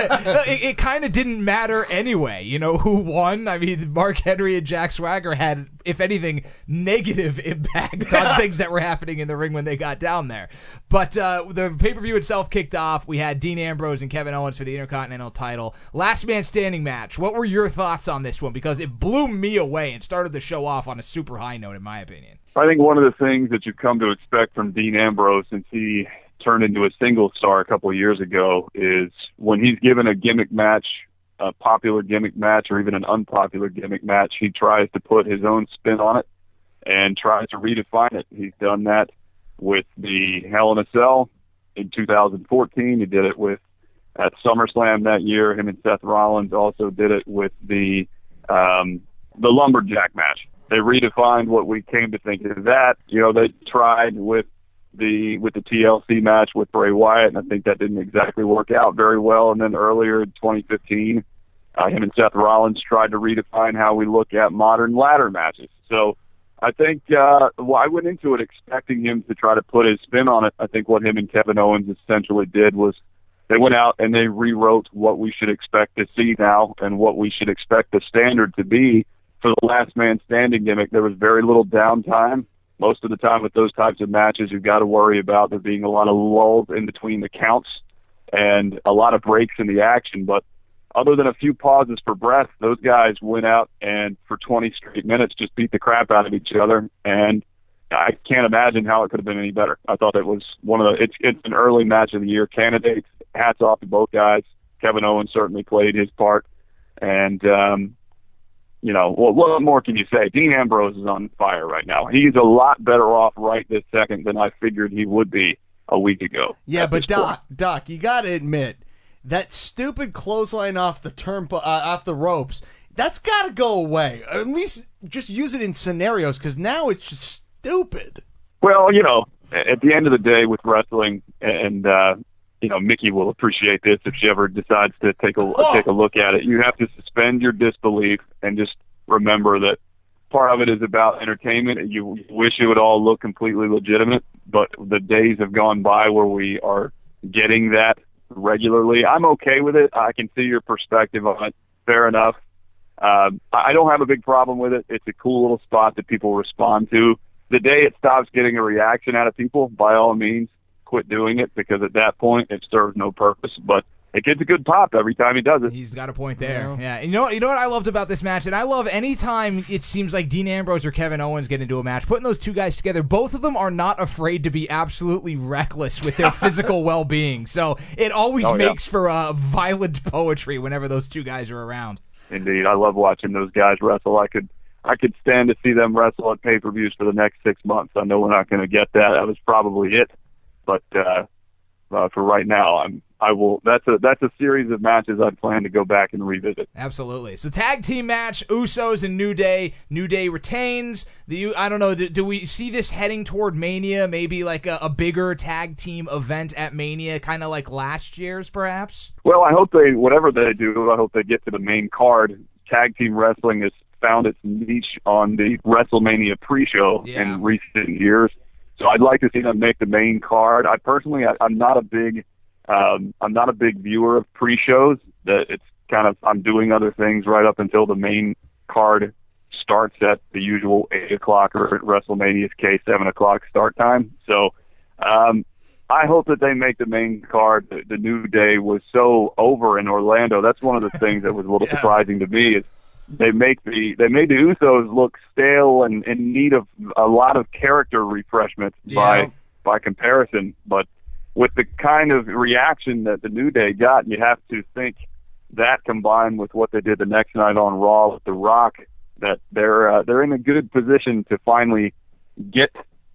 it it kind of didn't matter anyway. You know who won? I mean, Mark Henry and Jack Swagger had, if anything, negative impact on things that were happening in the ring when they got down there. But uh, the pay-per-view itself kicked off. We had Dean Ambrose and Kevin Owens for the Intercontinental title. Last man standing match. What were your thoughts on this one? Because it blew me away and started the show off on a super high note, in my opinion. I think one of the things that you've come to expect from Dean Ambrose since he turned into a single star a couple of years ago is when he's given a gimmick match, a popular gimmick match, or even an unpopular gimmick match, he tries to put his own spin on it and tries to redefine it. He's done that with the Hell in a Cell in two thousand fourteen. He did it with at SummerSlam that year. Him and Seth Rollins also did it with the um, the Lumberjack match. They redefined what we came to think of that. You know, they tried with the with the T L C match with Bray Wyatt, and I think that didn't exactly work out very well. And then earlier in twenty fifteen, uh, him and Seth Rollins tried to redefine how we look at modern ladder matches. So I think uh, well, I went into it expecting him to try to put his spin on it. I think what him and Kevin Owens essentially did was they went out and they rewrote what we should expect to see now and what we should expect the standard to be for the last man standing gimmick. There was very little downtime. Most of the time with those types of matches, you've got to worry about there being a lot of lulls in between the counts and a lot of breaks in the action. But other than a few pauses for breath, those guys went out and for twenty straight minutes just beat the crap out of each other. And I can't imagine how it could have been any better. I thought it was one of the, it's, it's an early match of the year candidate. Hats off to both guys. Kevin Owens certainly played his part. And, um, you know, well, what more can you say? Dean Ambrose is on fire right now. He's a lot better off right this second than I figured he would be a week ago. Yeah, but Doc, point. Doc, you got to admit that stupid clothesline off the turn, uh, off the ropes. That's got to go away. Or at least just use it in scenarios because now it's just stupid. Well, you know, at the end of the day with wrestling, and uh, you know, Mickey will appreciate this if she ever decides to take a oh. take a look at it. You have to suspend your disbelief and just remember that part of it is about entertainment. You wish it would all look completely legitimate, but the days have gone by where we are getting that regularly. I'm okay with it. I can see your perspective on it. Fair enough. Uh, I don't have a big problem with it. It's a cool little spot that people respond to. The day it stops getting a reaction out of people, by all means, quit doing it, because at that point it serves no purpose. But it gets a good pop every time he does it. He's got a point there. Yeah. yeah. You know, you know what I loved about this match, and I love any time it seems like Dean Ambrose or Kevin Owens get into a match, putting those two guys together, both of them are not afraid to be absolutely reckless with their physical well-being. So it always oh, makes yeah. for uh, violent poetry whenever those two guys are around. Indeed. I love watching those guys wrestle. I could I could stand to see them wrestle at pay-per-views for the next six months. I know we're not going to get that. That was probably it. But uh, uh, for right now. I'm I will. That's a that's a series of matches I plan to go back and revisit. Absolutely. So tag team match: Usos and New Day. New Day retains. The I don't know. Do, do we see this heading toward Mania? Maybe like a, a bigger tag team event at Mania, kind of like last year's, perhaps. Well, I hope they whatever they do. I hope they get to the main card. Tag team wrestling has found its niche on the WrestleMania pre-show yeah. in recent years. So I'd like to see them make the main card. I personally, I, I'm not a big. Um, I'm not a big viewer of pre-shows. That it's kind of I'm doing other things right up until the main card starts at the usual eight o'clock or at WrestleMania's case seven o'clock start time. So um, I hope that they make the main card. The, the New Day was so over in Orlando. That's one of the things that was a little yeah. surprising to me is they make the they made the Usos look stale and in need of a lot of character refreshment yeah. by by comparison, but. With the kind of reaction that the New Day got, you have to think that combined with what they did the next night on Raw with The Rock, that they're uh, they're in a good position to finally get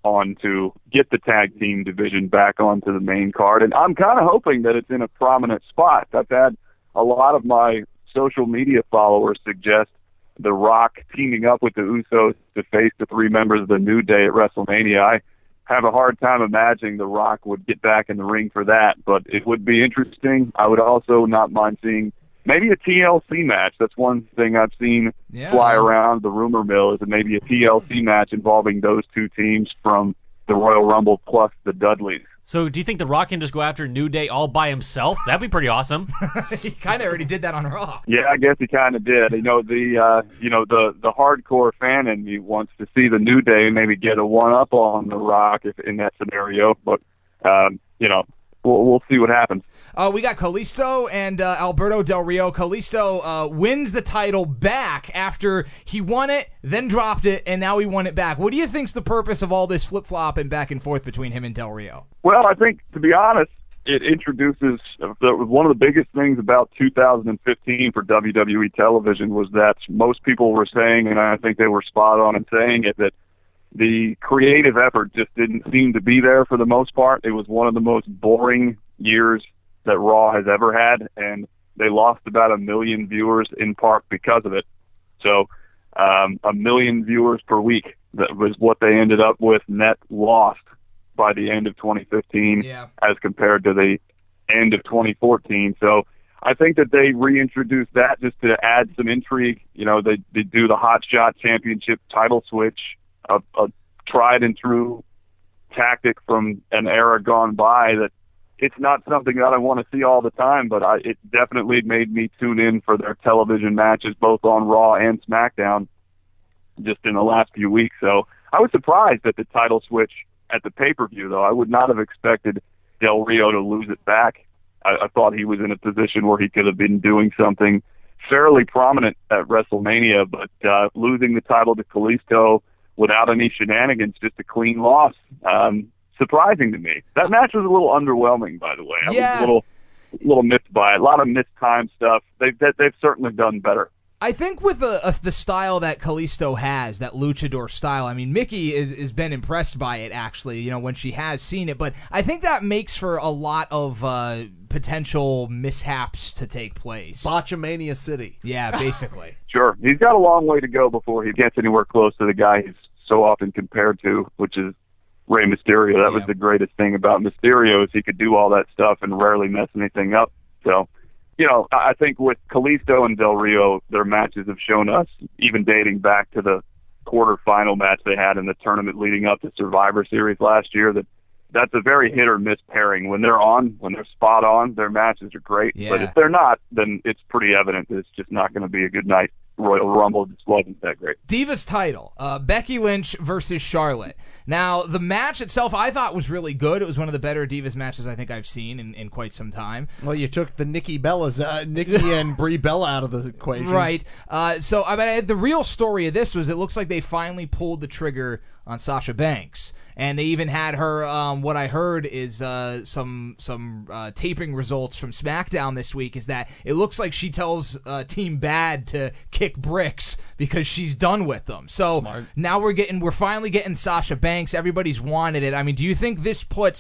onto get the tag team division back onto the main card. And I'm kind of hoping that it's in a prominent spot. I've had a lot of my social media followers suggest The Rock teaming up with the Usos to face the three members of the New Day at WrestleMania. I have a hard time imagining The Rock would get back in the ring for that, but it would be interesting. I would also not mind seeing maybe a T L C match. That's one thing I've seen yeah. fly around the rumor mill is that maybe a T L C match involving those two teams from the Royal Rumble plus the Dudleys. So do you think The Rock can just go after New Day all by himself? That'd be pretty awesome. He kind of already did that on Raw. Yeah, I guess he kind of did. You know, the uh, you know the the hardcore fan in me wants to see the New Day maybe get a one up on The Rock if in that scenario, but um, you know. We'll, we'll see what happens. Uh, we got Kalisto and uh, Alberto Del Rio. Kalisto uh, wins the title back after he won it, then dropped it, and now he won it back. What do you think's the purpose of all this flip-flop and back and forth between him and Del Rio? Well, I think, to be honest, it introduces uh, one of the biggest things about two thousand fifteen for W W E television was that most people were saying, and I think they were spot on in saying it, that the creative effort just didn't seem to be there for the most part. It was one of the most boring years that Raw has ever had, and they lost about a million viewers in part because of it. So um, a million viewers per week, that was what they ended up with net lost by the end of twenty fifteen yeah. as compared to the end of twenty fourteen. So I think that they reintroduced that just to add some intrigue. You know, they, they do the Hot Shot Championship title switch, A, a tried and true tactic from an era gone by that it's not something that I want to see all the time, but I, it definitely made me tune in for their television matches both on Raw and SmackDown just in the last few weeks. So I was surprised at the title switch at the pay-per-view, though. I would not have expected Del Rio to lose it back. I, I thought he was in a position where he could have been doing something fairly prominent at WrestleMania, but uh, losing the title to Kalisto without any shenanigans, just a clean loss. Um, surprising to me. That match was a little underwhelming, by the way. I yeah. was a little, a little missed by it. A lot of missed time stuff. They've, they've certainly done better. I think with the, uh, the style that Kalisto has, that luchador style, I mean, Mickey is has been impressed by it, actually, you know, when she has seen it. But I think that makes for a lot of uh, potential mishaps to take place. Botchamania City. Yeah, basically. Sure. He's got a long way to go before he gets anywhere close to the guy he's so often compared to, which is Rey Mysterio. That yeah. was the greatest thing about Mysterio is he could do all that stuff and rarely mess anything up. So, you know, I think with Kalisto and Del Rio, their matches have shown us, even dating back to the quarterfinal match they had in the tournament leading up to Survivor Series last year, that that's a very hit or miss pairing. When they're on, when they're spot on, their matches are great. Yeah. But if they're not, then it's pretty evident that it's just not going to be a good night. Royal Rumble just wasn't that great. Divas title, uh, Becky Lynch versus Charlotte. Now, the match itself I thought was really good. It was one of the better Divas matches I think I've seen in, in quite some time. Well, you took the Nikki Bella's, uh, Nikki and Brie Bella out of the equation. Right. Uh, so, I mean, the real story of this was it looks like they finally pulled the trigger on Sasha Banks. And they even had her, um, what I heard is uh, some some uh, taping results from SmackDown this week is that it looks like she tells uh, Team Bad to kick bricks because she's done with them. So Smart. now we're getting, we're finally getting Sasha Banks. Everybody's wanted it. I mean, do you think this puts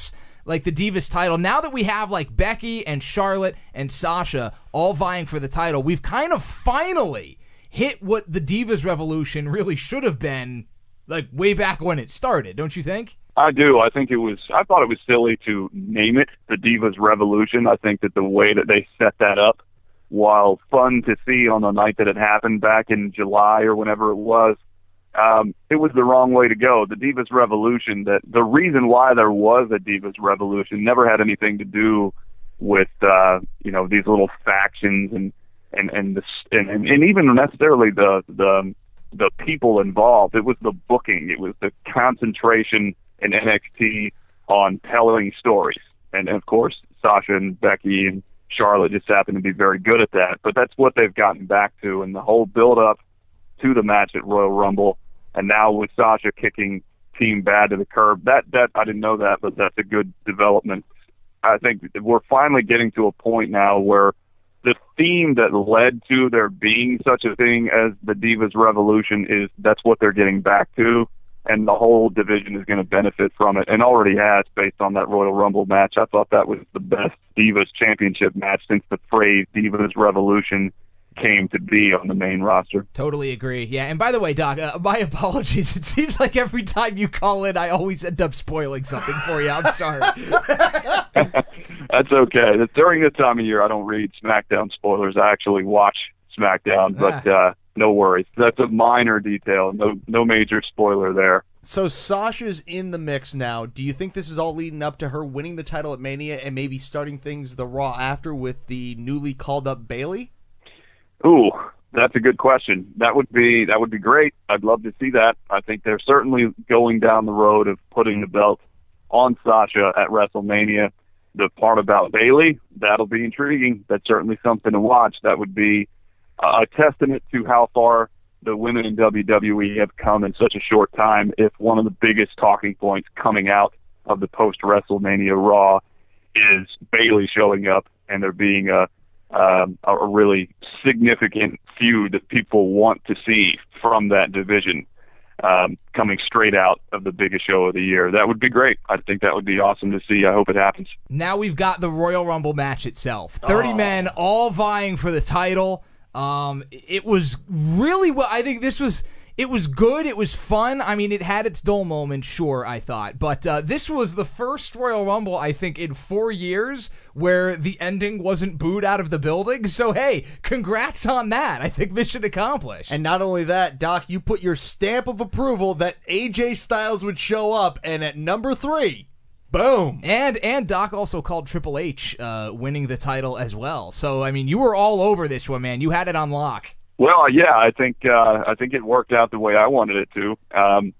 like the Divas title, now that we have like Becky and Charlotte and Sasha all vying for the title, we've kind of finally hit what the Divas Revolution really should have been, like way back when it started, don't you think? I do. I think it was, I thought it was silly to name it the Divas Revolution. I think that the way that they set that up, while fun to see on the night that it happened back in July or whenever it was, um, it was the wrong way to go. The Divas Revolution, that the reason why there was a Divas Revolution never had anything to do with, uh, you know, these little factions and, and, and, the, and, and, and even necessarily the, the, the people involved. It was the booking. It was the concentration in N X T on telling stories. And, of course, Sasha and Becky and Charlotte just happen to be very good at that. But that's what they've gotten back to, and the whole build-up to the match at Royal Rumble, and now with Sasha kicking Team Bad to the curb, that, that I didn't know that, but that's a good development. I think we're finally getting to a point now where the theme that led to there being such a thing as the Divas Revolution is that's what they're getting back to, and the whole division is going to benefit from it, and already has based on that Royal Rumble match. I thought that was the best Divas Championship match since the phrase Divas Revolution came to be on the main roster. Totally agree. Yeah, and by the way, Doc, uh, my apologies. It seems like every time you call in, I always end up spoiling something for you. I'm sorry. That's okay. During this time of year, I don't read SmackDown spoilers. I actually watch SmackDown, but uh, no worries. That's a minor detail. No, no major spoiler there. So Sasha's in the mix now. Do you think this is all leading up to her winning the title at Mania and maybe starting things the Raw after with the newly called up Bayley? Ooh, that's a good question. That would be that would be great. I'd love to see that. I think they're certainly going down the road of putting the belt on Sasha at WrestleMania. The part about Bayley, that'll be intriguing. That's certainly something to watch. That would be a testament to how far the women in W W E have come in such a short time. If one of the biggest talking points coming out of the post-WrestleMania Raw is Bayley showing up and there being a Um, a really significant feud that people want to see from that division um, coming straight out of the biggest show of the year. That would be great. I think that would be awesome to see. I hope it happens. Now we've got the Royal Rumble match itself. thirty oh. men all vying for the title. Um, it was really well. I think this was... It was good. It was fun. I mean, it had its dull moments, sure, I thought. But uh, this was the first Royal Rumble, I think, in four years where the ending wasn't booed out of the building. So, hey, congrats on that. I think mission accomplished. And not only that, Doc, you put your stamp of approval that A J Styles would show up, and at number three, boom. And and Doc also called Triple H uh, winning the title as well. So, I mean, you were all over this one, man. You had it on lock. Well, yeah, I think uh, I think it worked out the way I wanted it to. Um,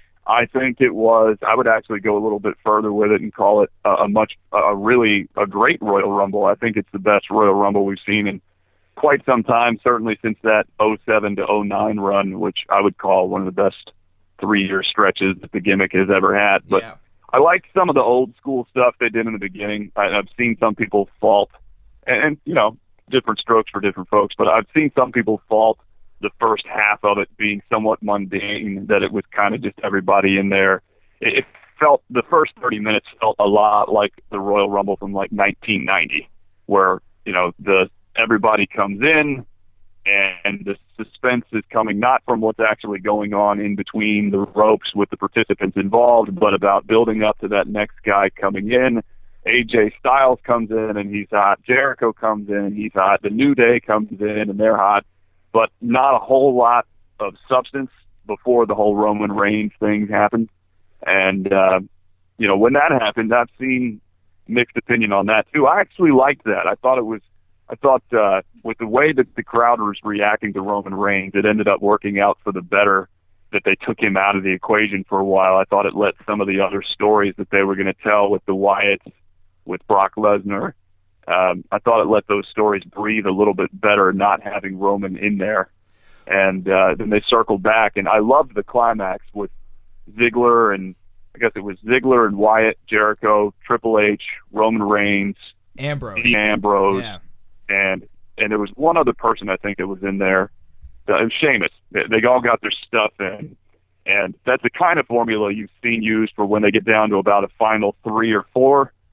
I think it was. I would actually go a little bit further with it and call it a, a much, a really a great Royal Rumble. I think it's the best Royal Rumble we've seen in quite some time. Certainly since that oh seven to oh nine run, which I would call one of the best three-year stretches that the gimmick has ever had. But yeah. I liked some of the old school stuff they did in the beginning. I, I've seen some people fault, and, and you know. different strokes for different folks, but I've seen some people fault the first half of it being somewhat mundane, that it was kind of just everybody in there. It, it felt, the first thirty minutes felt a lot like the Royal Rumble from like nineteen ninety, where, you know, the everybody comes in and the suspense is coming not from what's actually going on in between the ropes with the participants involved, but about building up to that next guy coming in. A J Styles comes in and he's hot. Jericho comes in and he's hot. The New Day comes in and they're hot. But not a whole lot of substance before the whole Roman Reigns thing happened. And, uh, you know, when that happened, I've seen mixed opinion on that too. I actually liked that. I thought it was, I thought uh, with the way that the crowd was reacting to Roman Reigns, it ended up working out for the better that they took him out of the equation for a while. I thought it let some of the other stories that they were going to tell with the Wyatts, with Brock Lesnar, um, I thought it let those stories breathe a little bit better, not having Roman in there. And uh, then they circled back, and I loved the climax with Ziggler, and I guess it was Ziggler and Wyatt, Jericho, Triple H, Roman Reigns, Ambrose, Dean Ambrose, yeah. and and there was one other person I think that was in there. Uh, it was Sheamus. They, they all got their stuff in, and that's the kind of formula you've seen used for when they get down to about a final three or four.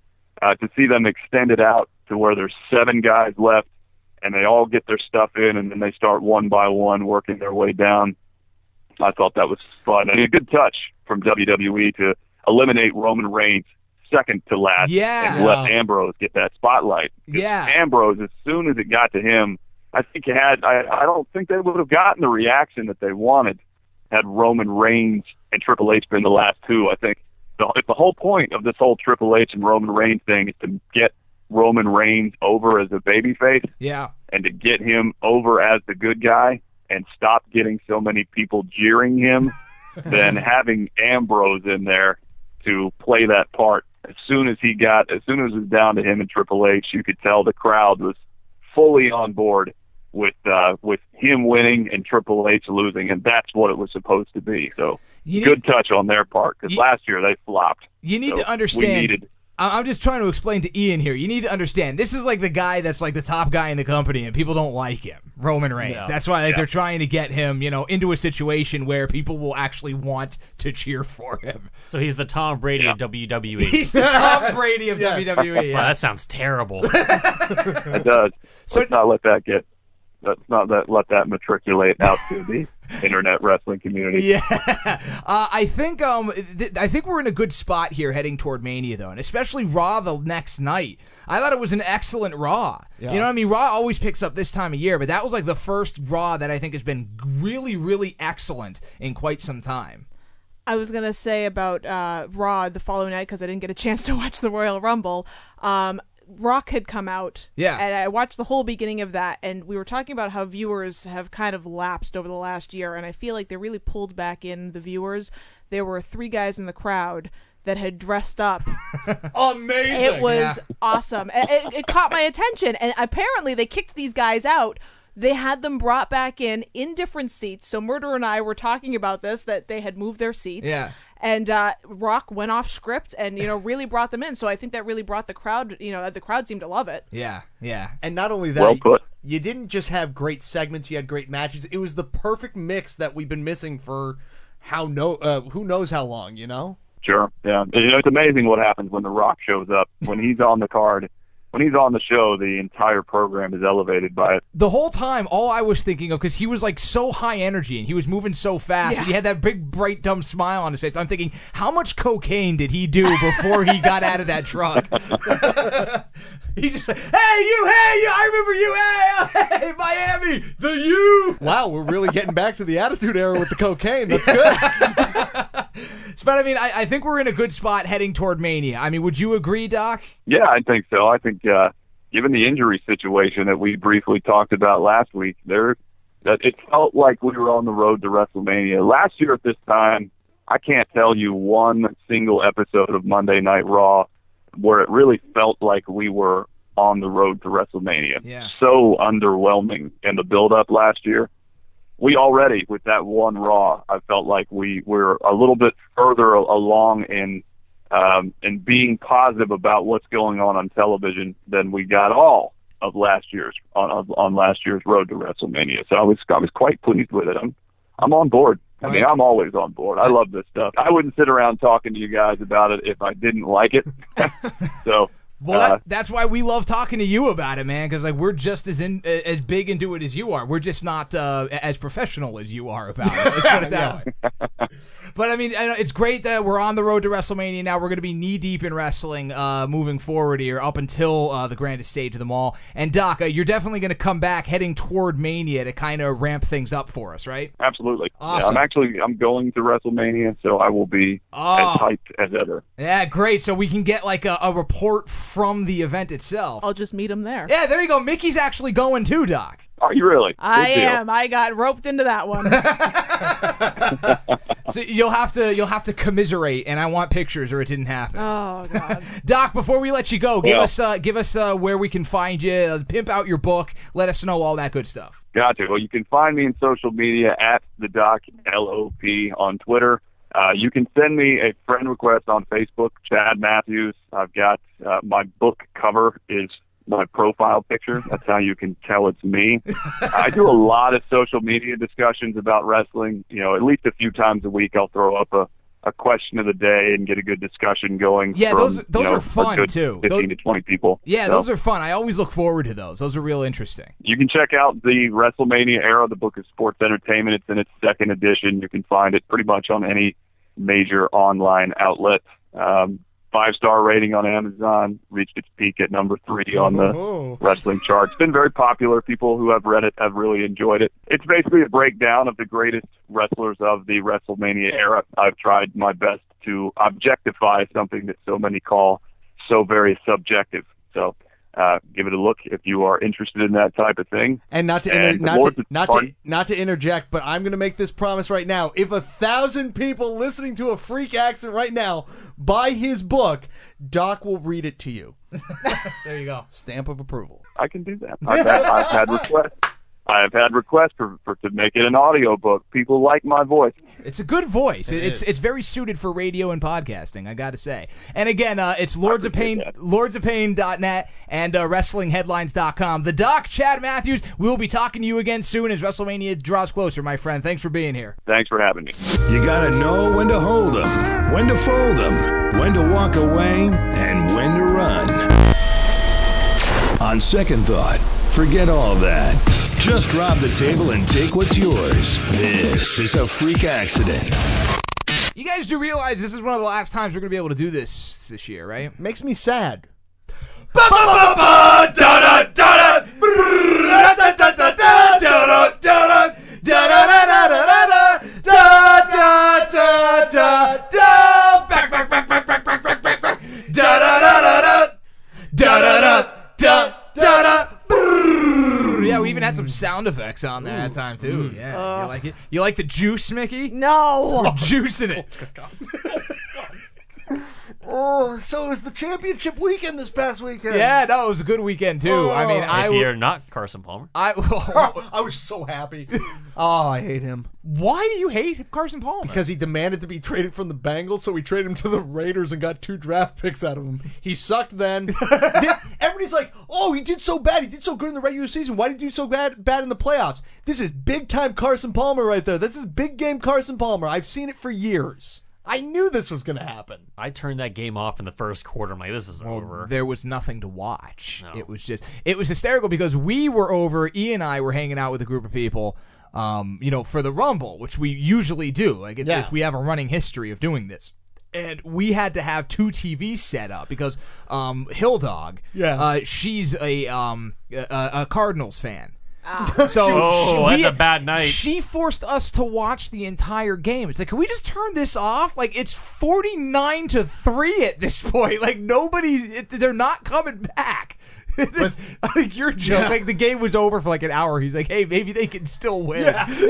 uh, to see them extend it out to where there's seven guys left and they all get their stuff in and then they start one by one working their way down. I thought that was fun. And a good touch from W W E to eliminate Roman Reigns second to last Yeah. and let Ambrose get that spotlight. Yeah. Ambrose, as soon as it got to him, I think he had, I, I don't think they would have gotten the reaction that they wanted had Roman Reigns and Triple H been the last two. I think the, if the whole point of this whole Triple H and Roman Reigns thing is to get Roman Reigns over as a babyface Yeah. and to get him over as the good guy and stop getting so many people jeering him, then having Ambrose in there to play that part. As soon as he got, as soon as it was down to him and Triple H, you could tell the crowd was fully on board with uh, with him winning and Triple H losing, and that's what it was supposed to be. So You good need- touch on their part, because last year they flopped. You need So to understand. We needed, I- I'm just trying to explain to Ian here. You need to understand. This is like the guy that's like the top guy in the company, and people don't like him. Roman Reigns. No. That's why like, Yeah. they're trying to get him, you know, into a situation where people will actually want to cheer for him. So he's the Tom Brady of W W E. He's the Tom Brady of W W E. Yeah. Wow, that sounds terrible. it does. Let's not let that get. Let's not let, let that matriculate out to the internet wrestling community. Yeah, uh, I think um, th- I think we're in a good spot here heading toward Mania, though, and especially Raw the next night. I thought it was an excellent Raw. Yeah. You know what I mean? Raw always picks up this time of year, but that was like the first Raw that I think has been really, really excellent in quite some time. I was gonna say about uh, Raw the following night because I didn't get a chance to watch the Royal Rumble. Um, Rock had come out, Yeah. and I watched the whole beginning of that, and we were talking about how viewers have kind of lapsed over the last year, and I feel like they really pulled back in the viewers. There were three guys in the crowd that had dressed up. Amazing! It was Yeah. awesome. It, it, it caught my attention, and apparently they kicked these guys out. They had them brought back in in different seats. So Murder and I were talking about this, that they had moved their seats. Yeah. And uh, Rock went off script and, you know, really brought them in. So I think that really brought the crowd, you know, the crowd seemed to love it. Yeah, yeah. And not only that, Well put. you didn't just have great segments, you had great matches. It was the perfect mix that we've been missing for how no uh, who knows how long, you know? Sure. Yeah. You know, it's amazing what happens when The Rock shows up. When he's on the card, when he's on the show, the entire program is elevated by it. The whole time, all I was thinking of, because he was like so high energy and he was moving so fast, Yeah. and he had that big, bright, dumb smile on his face. I'm thinking, how much cocaine did he do before he got out of that truck? He just like, hey, you, hey, you, I remember you, hey, hey, Miami, the you. Wow, we're really getting back to the Attitude Era with the cocaine. That's good. But I mean, I, I think we're in a good spot heading toward Mania. I mean, would you agree, Doc? Yeah, I think so. I think uh, given the injury situation that we briefly talked about last week, there that it felt like we were on the road to WrestleMania. Last year at this time, I can't tell you one single episode of Monday Night Raw where it really felt like we were on the road to WrestleMania. Yeah. So underwhelming in the build-up last year. We already, with that one Raw, I felt like we were a little bit further along in um, in being positive about what's going on on television than we got all of last year's on on last year's road to WrestleMania. So I was I was quite pleased with it. I'm I'm on board. I mean, I'm always on board. I love this stuff. I wouldn't sit around talking to you guys about it if I didn't like it. So. Well, uh, that, that's why we love talking to you about it, man. Because like we're just as in as big into it as you are. We're just not uh, as professional as you are about it. Let's put it that way. But I mean, I know it's great that we're on the road to WrestleMania now. We're going to be knee deep in wrestling uh, moving forward here, up until uh, the grandest stage of them all. And Doc, uh, you're definitely going to come back heading toward Mania to kind of ramp things up for us, right? Absolutely. Awesome. Yeah, I'm actually I'm going to WrestleMania, so I will be Oh. as hyped as ever. Yeah, great. So we can get like a, a report from the event itself. I'll just meet him there. Yeah, there you go. Mickey's actually going too, Doc. Are you really? I Good deal. am. I got roped into that one. So you'll have to you'll have to commiserate, and I want pictures, or it didn't happen. Oh God, Doc, before we let you go, give Yeah. us uh, give us uh, where we can find you, uh, pimp out your book, let us know all that good stuff. Gotcha. Well, you can find me in social media at the Doc L O P on Twitter. Uh, you can send me a friend request on Facebook, Chad Matthews. I've got uh, my book cover is my profile picture. That's how you can tell it's me. I do a lot of social media discussions about wrestling. You know, at least a few times a week, I'll throw up a a question of the day and get a good discussion going. Yeah, from, those those you know, are fun a good too. Fifteen those, to twenty people. Yeah, so, those are fun. I always look forward to those. Those are real interesting. You can check out the WrestleMania Era, the Book of Sports Entertainment. It's in its second edition. You can find it pretty much on any major online outlet. Um, Five-star rating on Amazon, reached its peak at number three on the Oh. wrestling chart. It's been very popular. People who have read it have really enjoyed it. It's basically a breakdown of the greatest wrestlers of the WrestleMania era. I've tried my best to objectify something that so many call so very subjective. So uh, give it a look if you are interested in that type of thing. And not to inter- And not Lord- to not pardon? to not to interject, but I'm going to make this promise right now. If a thousand people listening to a freak accident right now buy his book, Doc will read it to you. There you go. Stamp of approval. I can do that. I've had, I've had requests. I've had requests for, for to make it an audio book. People like my voice. It's a good voice. It it's is. it's very suited for radio and podcasting, I got to say. And again, uh, it's Lords of Pain, lords of pain dot net and uh, wrestling headlines dot com. The Doc, Chad Matthews, we'll be talking to you again soon as WrestleMania draws closer, my friend. Thanks for being here. Thanks for having me. You gotta know when to hold 'em, when to fold 'em, when to walk away, and when to run. On second thought, forget all that. Just drop the table and take what's yours. This is a freak accident. You guys do realize this is one of the last times we're going to be able to do this this year, right? Makes me sad. Yeah, we even had some sound effects on there that time too. Yeah, Ugh. you like it? You like the juice, Mickey? No, we're juicing it. Oh, so it was the championship weekend this past weekend. Yeah, no, it was a good weekend too. I mean, If I w- you're not Carson Palmer. I I was so happy. Oh, I hate him. Why do you hate Carson Palmer? Because he demanded to be traded from the Bengals, so we traded him to the Raiders and got two draft picks out of him. He sucked then. Then everybody's like, oh, he did so bad. He did so good in the regular season. Why did he do so bad bad in the playoffs? This is big-time Carson Palmer right there. This is big-game Carson Palmer. I've seen it for years. I knew this was going to happen. I turned that game off in the first quarter. I'm like, this is over. There was nothing to watch. No. It was just, it was hysterical because we were over, E and I were hanging out with a group of people, um, you know, for the Rumble, which we usually do. Like, it's Yeah. just, we have a running history of doing this. And we had to have two T Vs set up because um, Hill Dog, Yeah. uh, she's a, um, a, a Cardinals fan. Ah. So Oh, she- that's a bad night. She forced us to watch the entire game. It's like, can we just turn this off? Like, it's forty-nine to three at this point. Like, nobody, it, they're not coming back. This- I think you're joking. Yeah. Like, the game was over for like an hour. He's like, hey, maybe they can still win.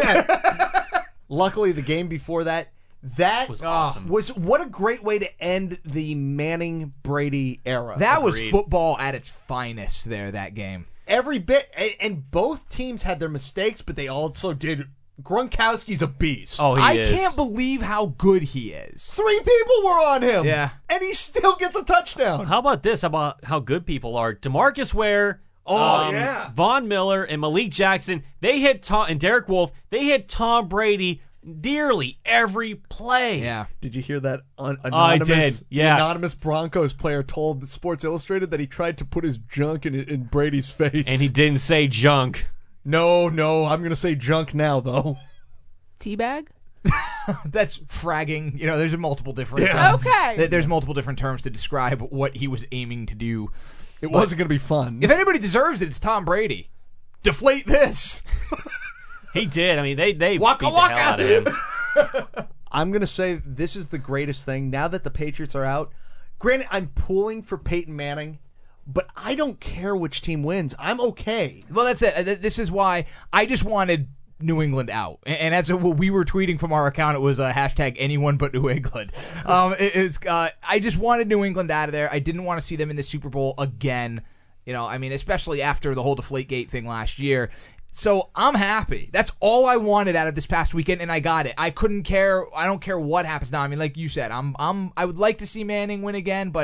Luckily, the game before that, that Was uh, awesome. was what a great way to end the Manning Brady era. That was Agreed. football at its finest there, that game. Every bit, and, and both teams had their mistakes, but they also did. Gronkowski's a beast. Oh, he I is. can't believe how good he is. Three people were on him. Yeah. And he still gets a touchdown. How about this? How about how good people are? DeMarcus Ware, Oh, um, yeah. Von Miller, and Malik Jackson. They hit Tom and Derek Wolfe. They hit Tom Brady nearly every play. Yeah. Did you hear that un- I anonymous? did, yeah. The anonymous Broncos player told Sports Illustrated that he tried to put his junk in, in Brady's face. And he didn't say junk. No, no, I'm going to say junk now, though. Teabag? That's fragging. You know, there's multiple different. Yeah. um, Okay. th- There's multiple different terms to describe what he was aiming to do. It wasn't going to be fun. If anybody deserves it, it's Tom Brady. Deflate this. He did. I mean, they they Waka beat waka. the hell out of him. I'm going to say this is the greatest thing. Now that the Patriots are out, granted, I'm pulling for Peyton Manning, but I don't care which team wins. I'm okay. Well, that's it. Uh, This is why I just wanted New England out. And and as what we were tweeting from our account, it was a hashtag anyone but New England. Um, it is. Uh, I just wanted New England out of there. I didn't want to see them in the Super Bowl again. You know, I mean, especially after the whole Deflategate thing last year. So I'm happy. That's all I wanted out of this past weekend, and I got it. I couldn't care. I don't care what happens now. I mean, like you said, I'm. I'm. I would like to see Manning win again, but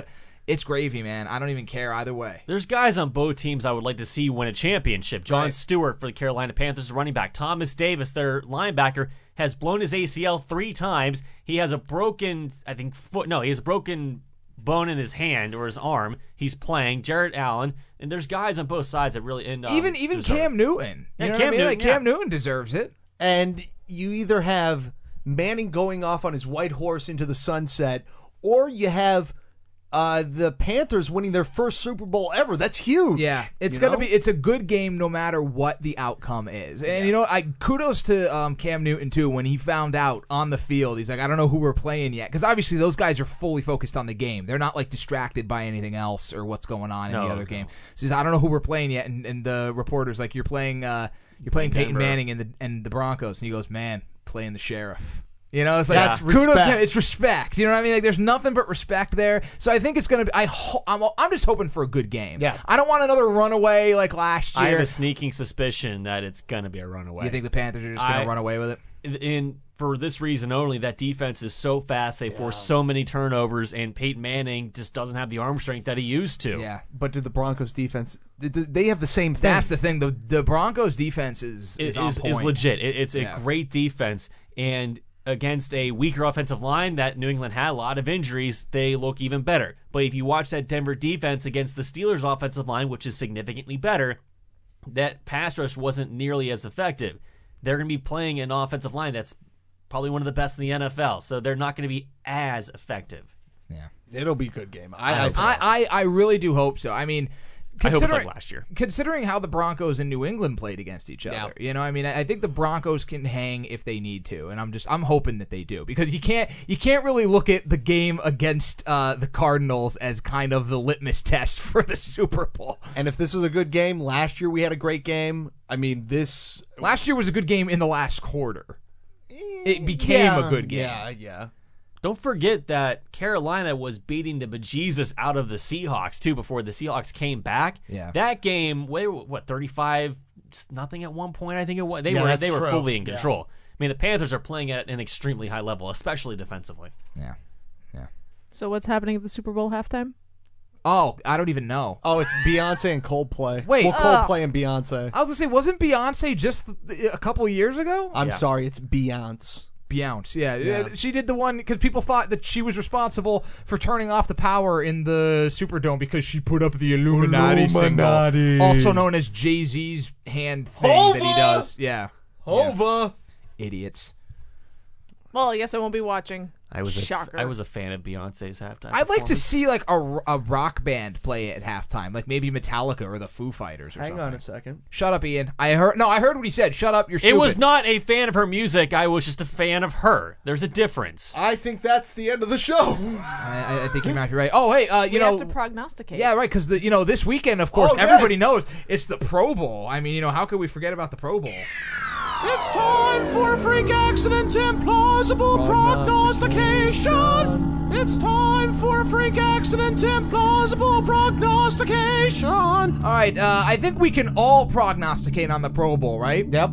it's gravy, man. I don't even care either way. There's guys on both teams I would like to see win a championship. John Right. Stewart for the Carolina Panthers, running back. Thomas Davis, their linebacker, has blown his A C L three times. He has a broken, I think, foot. No, he has a broken bone in his hand or his arm. He's playing. Jarrett Allen, and there's guys on both sides that really end up. Even even Cam Newton. You Yeah, know Cam what I mean? Newton, Like, Cam yeah. Newton deserves it. And you either have Manning going off on his white horse into the sunset, or you have uh, the Panthers winning their first Super Bowl ever. That's huge. Yeah, it's you gonna know? be. It's a good game no matter what the outcome is. And you know, I kudos to um, Cam Newton too when he found out on the field. He's like, I don't know who we're playing yet, because obviously those guys are fully focused on the game. They're not like distracted by anything else or what's going on in No, the other no. game. So he's, I don't know who we're playing yet, and, and the reporter's like, you're playing, uh, you're playing Peyton Denver. Manning and the and the Broncos, and he goes, man, playing the Sheriff. You know, it's like That's kudos to respect. him. It's respect. You know what I mean? Like, there's nothing but respect there. So I think it's gonna be. I ho- I'm I'm just hoping for a good game. Yeah. I don't want another runaway like last I have year. a sneaking suspicion that it's going to be a runaway. You think the Panthers are just gonna I- run away with it? And for this reason only, that defense is so fast. They force so many turnovers, and Peyton Manning just doesn't have the arm strength that he used to. Yeah. But did the Broncos defense? Did did they have the same thing? That's the thing. The the Broncos defense is It is, on is, point. is legit. It, it's a Yeah. great defense, and against a weaker offensive line that New England had a lot of injuries, they look even better. But if you watch that Denver defense against the Steelers' offensive line, which is significantly better, that pass rush wasn't nearly as effective. They're going to be playing an offensive line that's probably one of the best in the N F L, so they're not going to be as effective. Yeah. It'll be a good game. I, I, I, I, I, I really do hope so. I mean, I hope it's considering- like last year. Considering how the Broncos and New England played against each other, you know, I mean, I I think the Broncos can hang if they need to, and I'm just I'm hoping that they do, because you can't you can't really look at the game against uh, the Cardinals as kind of the litmus test for the Super Bowl. and if this is a good game, last year we had a great game. I mean, this Last year was a good game in the last quarter. It became yeah, a good game. Yeah, yeah. Don't forget that Carolina was beating the bejesus out of the Seahawks, too, before the Seahawks came back. Yeah. That game, they were, what, thirty-five nothing at one point, I think it was. They Yeah, were that's they were true. fully in Yeah. control. I mean, the Panthers are playing at an extremely high level, especially defensively. Yeah. Yeah. So what's happening at the Super Bowl halftime? Oh, I don't even know. Oh, it's Beyonce and Coldplay. Wait. well, Oh. Coldplay and Beyonce. I was gonna say, wasn't Beyonce just th- a couple years ago? I'm Yeah. sorry, it's Beyonce. Beyonce, yeah. Yeah. Uh, She did the one because people thought that she was responsible for turning off the power in the Superdome because she put up the Illuminati, Illuminati. symbol, also known as Jay-Z's hand thing that he Hova! does. Yeah. Hova. Idiots. Well, I guess I won't be watching. I was Shocker. A, I was a fan of Beyonce's halftime. I'd like to performance. see like a, a rock band play at halftime, like maybe Metallica or the Foo Fighters or Hang something. on a second. Shut up, Ian. I heard. No, I heard what he said. Shut up. You're It stupid. was not a fan of her music. I was just a fan of her. There's a difference. I think that's the end of the show. I, I think you might be right. Oh, hey, uh, you we know. have to prognosticate. Yeah, right. Because the you know this weekend, of course, Oh, yes. everybody knows it's the Pro Bowl. I mean, you know, how could we forget about the Pro Bowl? It's time for a freak accident implausible prognostication. It's time for a freak accident implausible prognostication. All right, uh, I think we can all prognosticate on the Pro Bowl, right? Yep.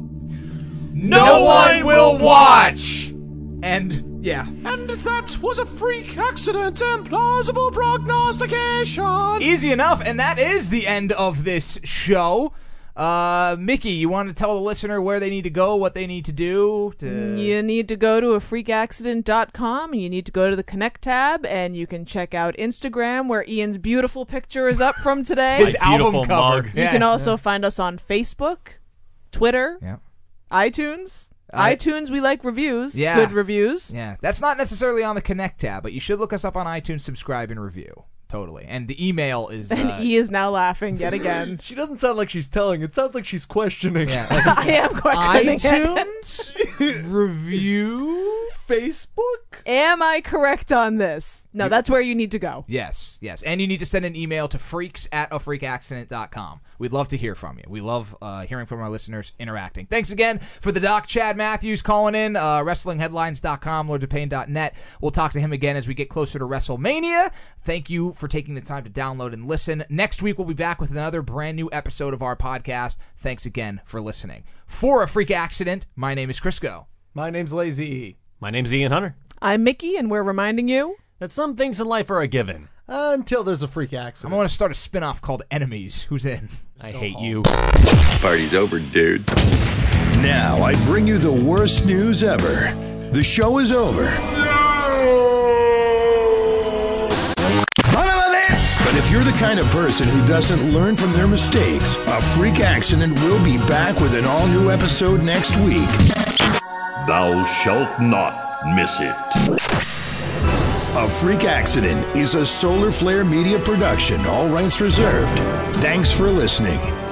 No one will watch. And yeah, And that was a freak accident implausible prognostication. easy enough. And that is the end of this show. Uh, Mickey, you want to tell the listener where they need to go, what they need to do to? You need to go to a freak accident dot com and you need to go to the Connect tab and you can check out Instagram where Ian's beautiful picture is up from today. His My album beautiful cover. mug. You Yeah, can also yeah. find us on Facebook, Twitter, Yeah. iTunes. I- iTunes, we like reviews. Yeah. Good reviews. Yeah, that's not necessarily on the Connect tab, but you should look us up on iTunes, subscribe, and review. Totally. And the email is. And Uh, E is now laughing yet again. She doesn't sound like she's telling. It sounds like she's questioning. yeah, like I am questioning it. iTunes review. Facebook? Am I correct on this? No, that's where you need to go. Yes, yes. And you need to send an email to freaks at a freak accident dot com. We'd love to hear from you. We love uh, hearing from our listeners, interacting. Thanks again for the doc, Chad Matthews, calling in, uh, wrestling headlines dot com, lords of pain dot net. We'll talk to him again as we get closer to WrestleMania. Thank you for taking the time to download and listen. Next week, we'll be back with another brand new episode of our podcast. Thanks again for listening. For A Freak Accident, my name is Crisco. My name's Lazy E. My name's Ian Hunter. I'm Mickey, and we're reminding you That some things in life are a given. uh, until there's a freak I'm accident. going to start a spin-off called Enemies. Who's in? I hate you. Party's over, dude. Now I bring you the worst news ever. The show is over. But if you're the kind of person who doesn't learn from their mistakes, A Freak Accident will be back with an all-new episode next week. Thou shalt not miss it. A Freak Accident is a Solar Flare Media production, all rights reserved. Thanks for listening.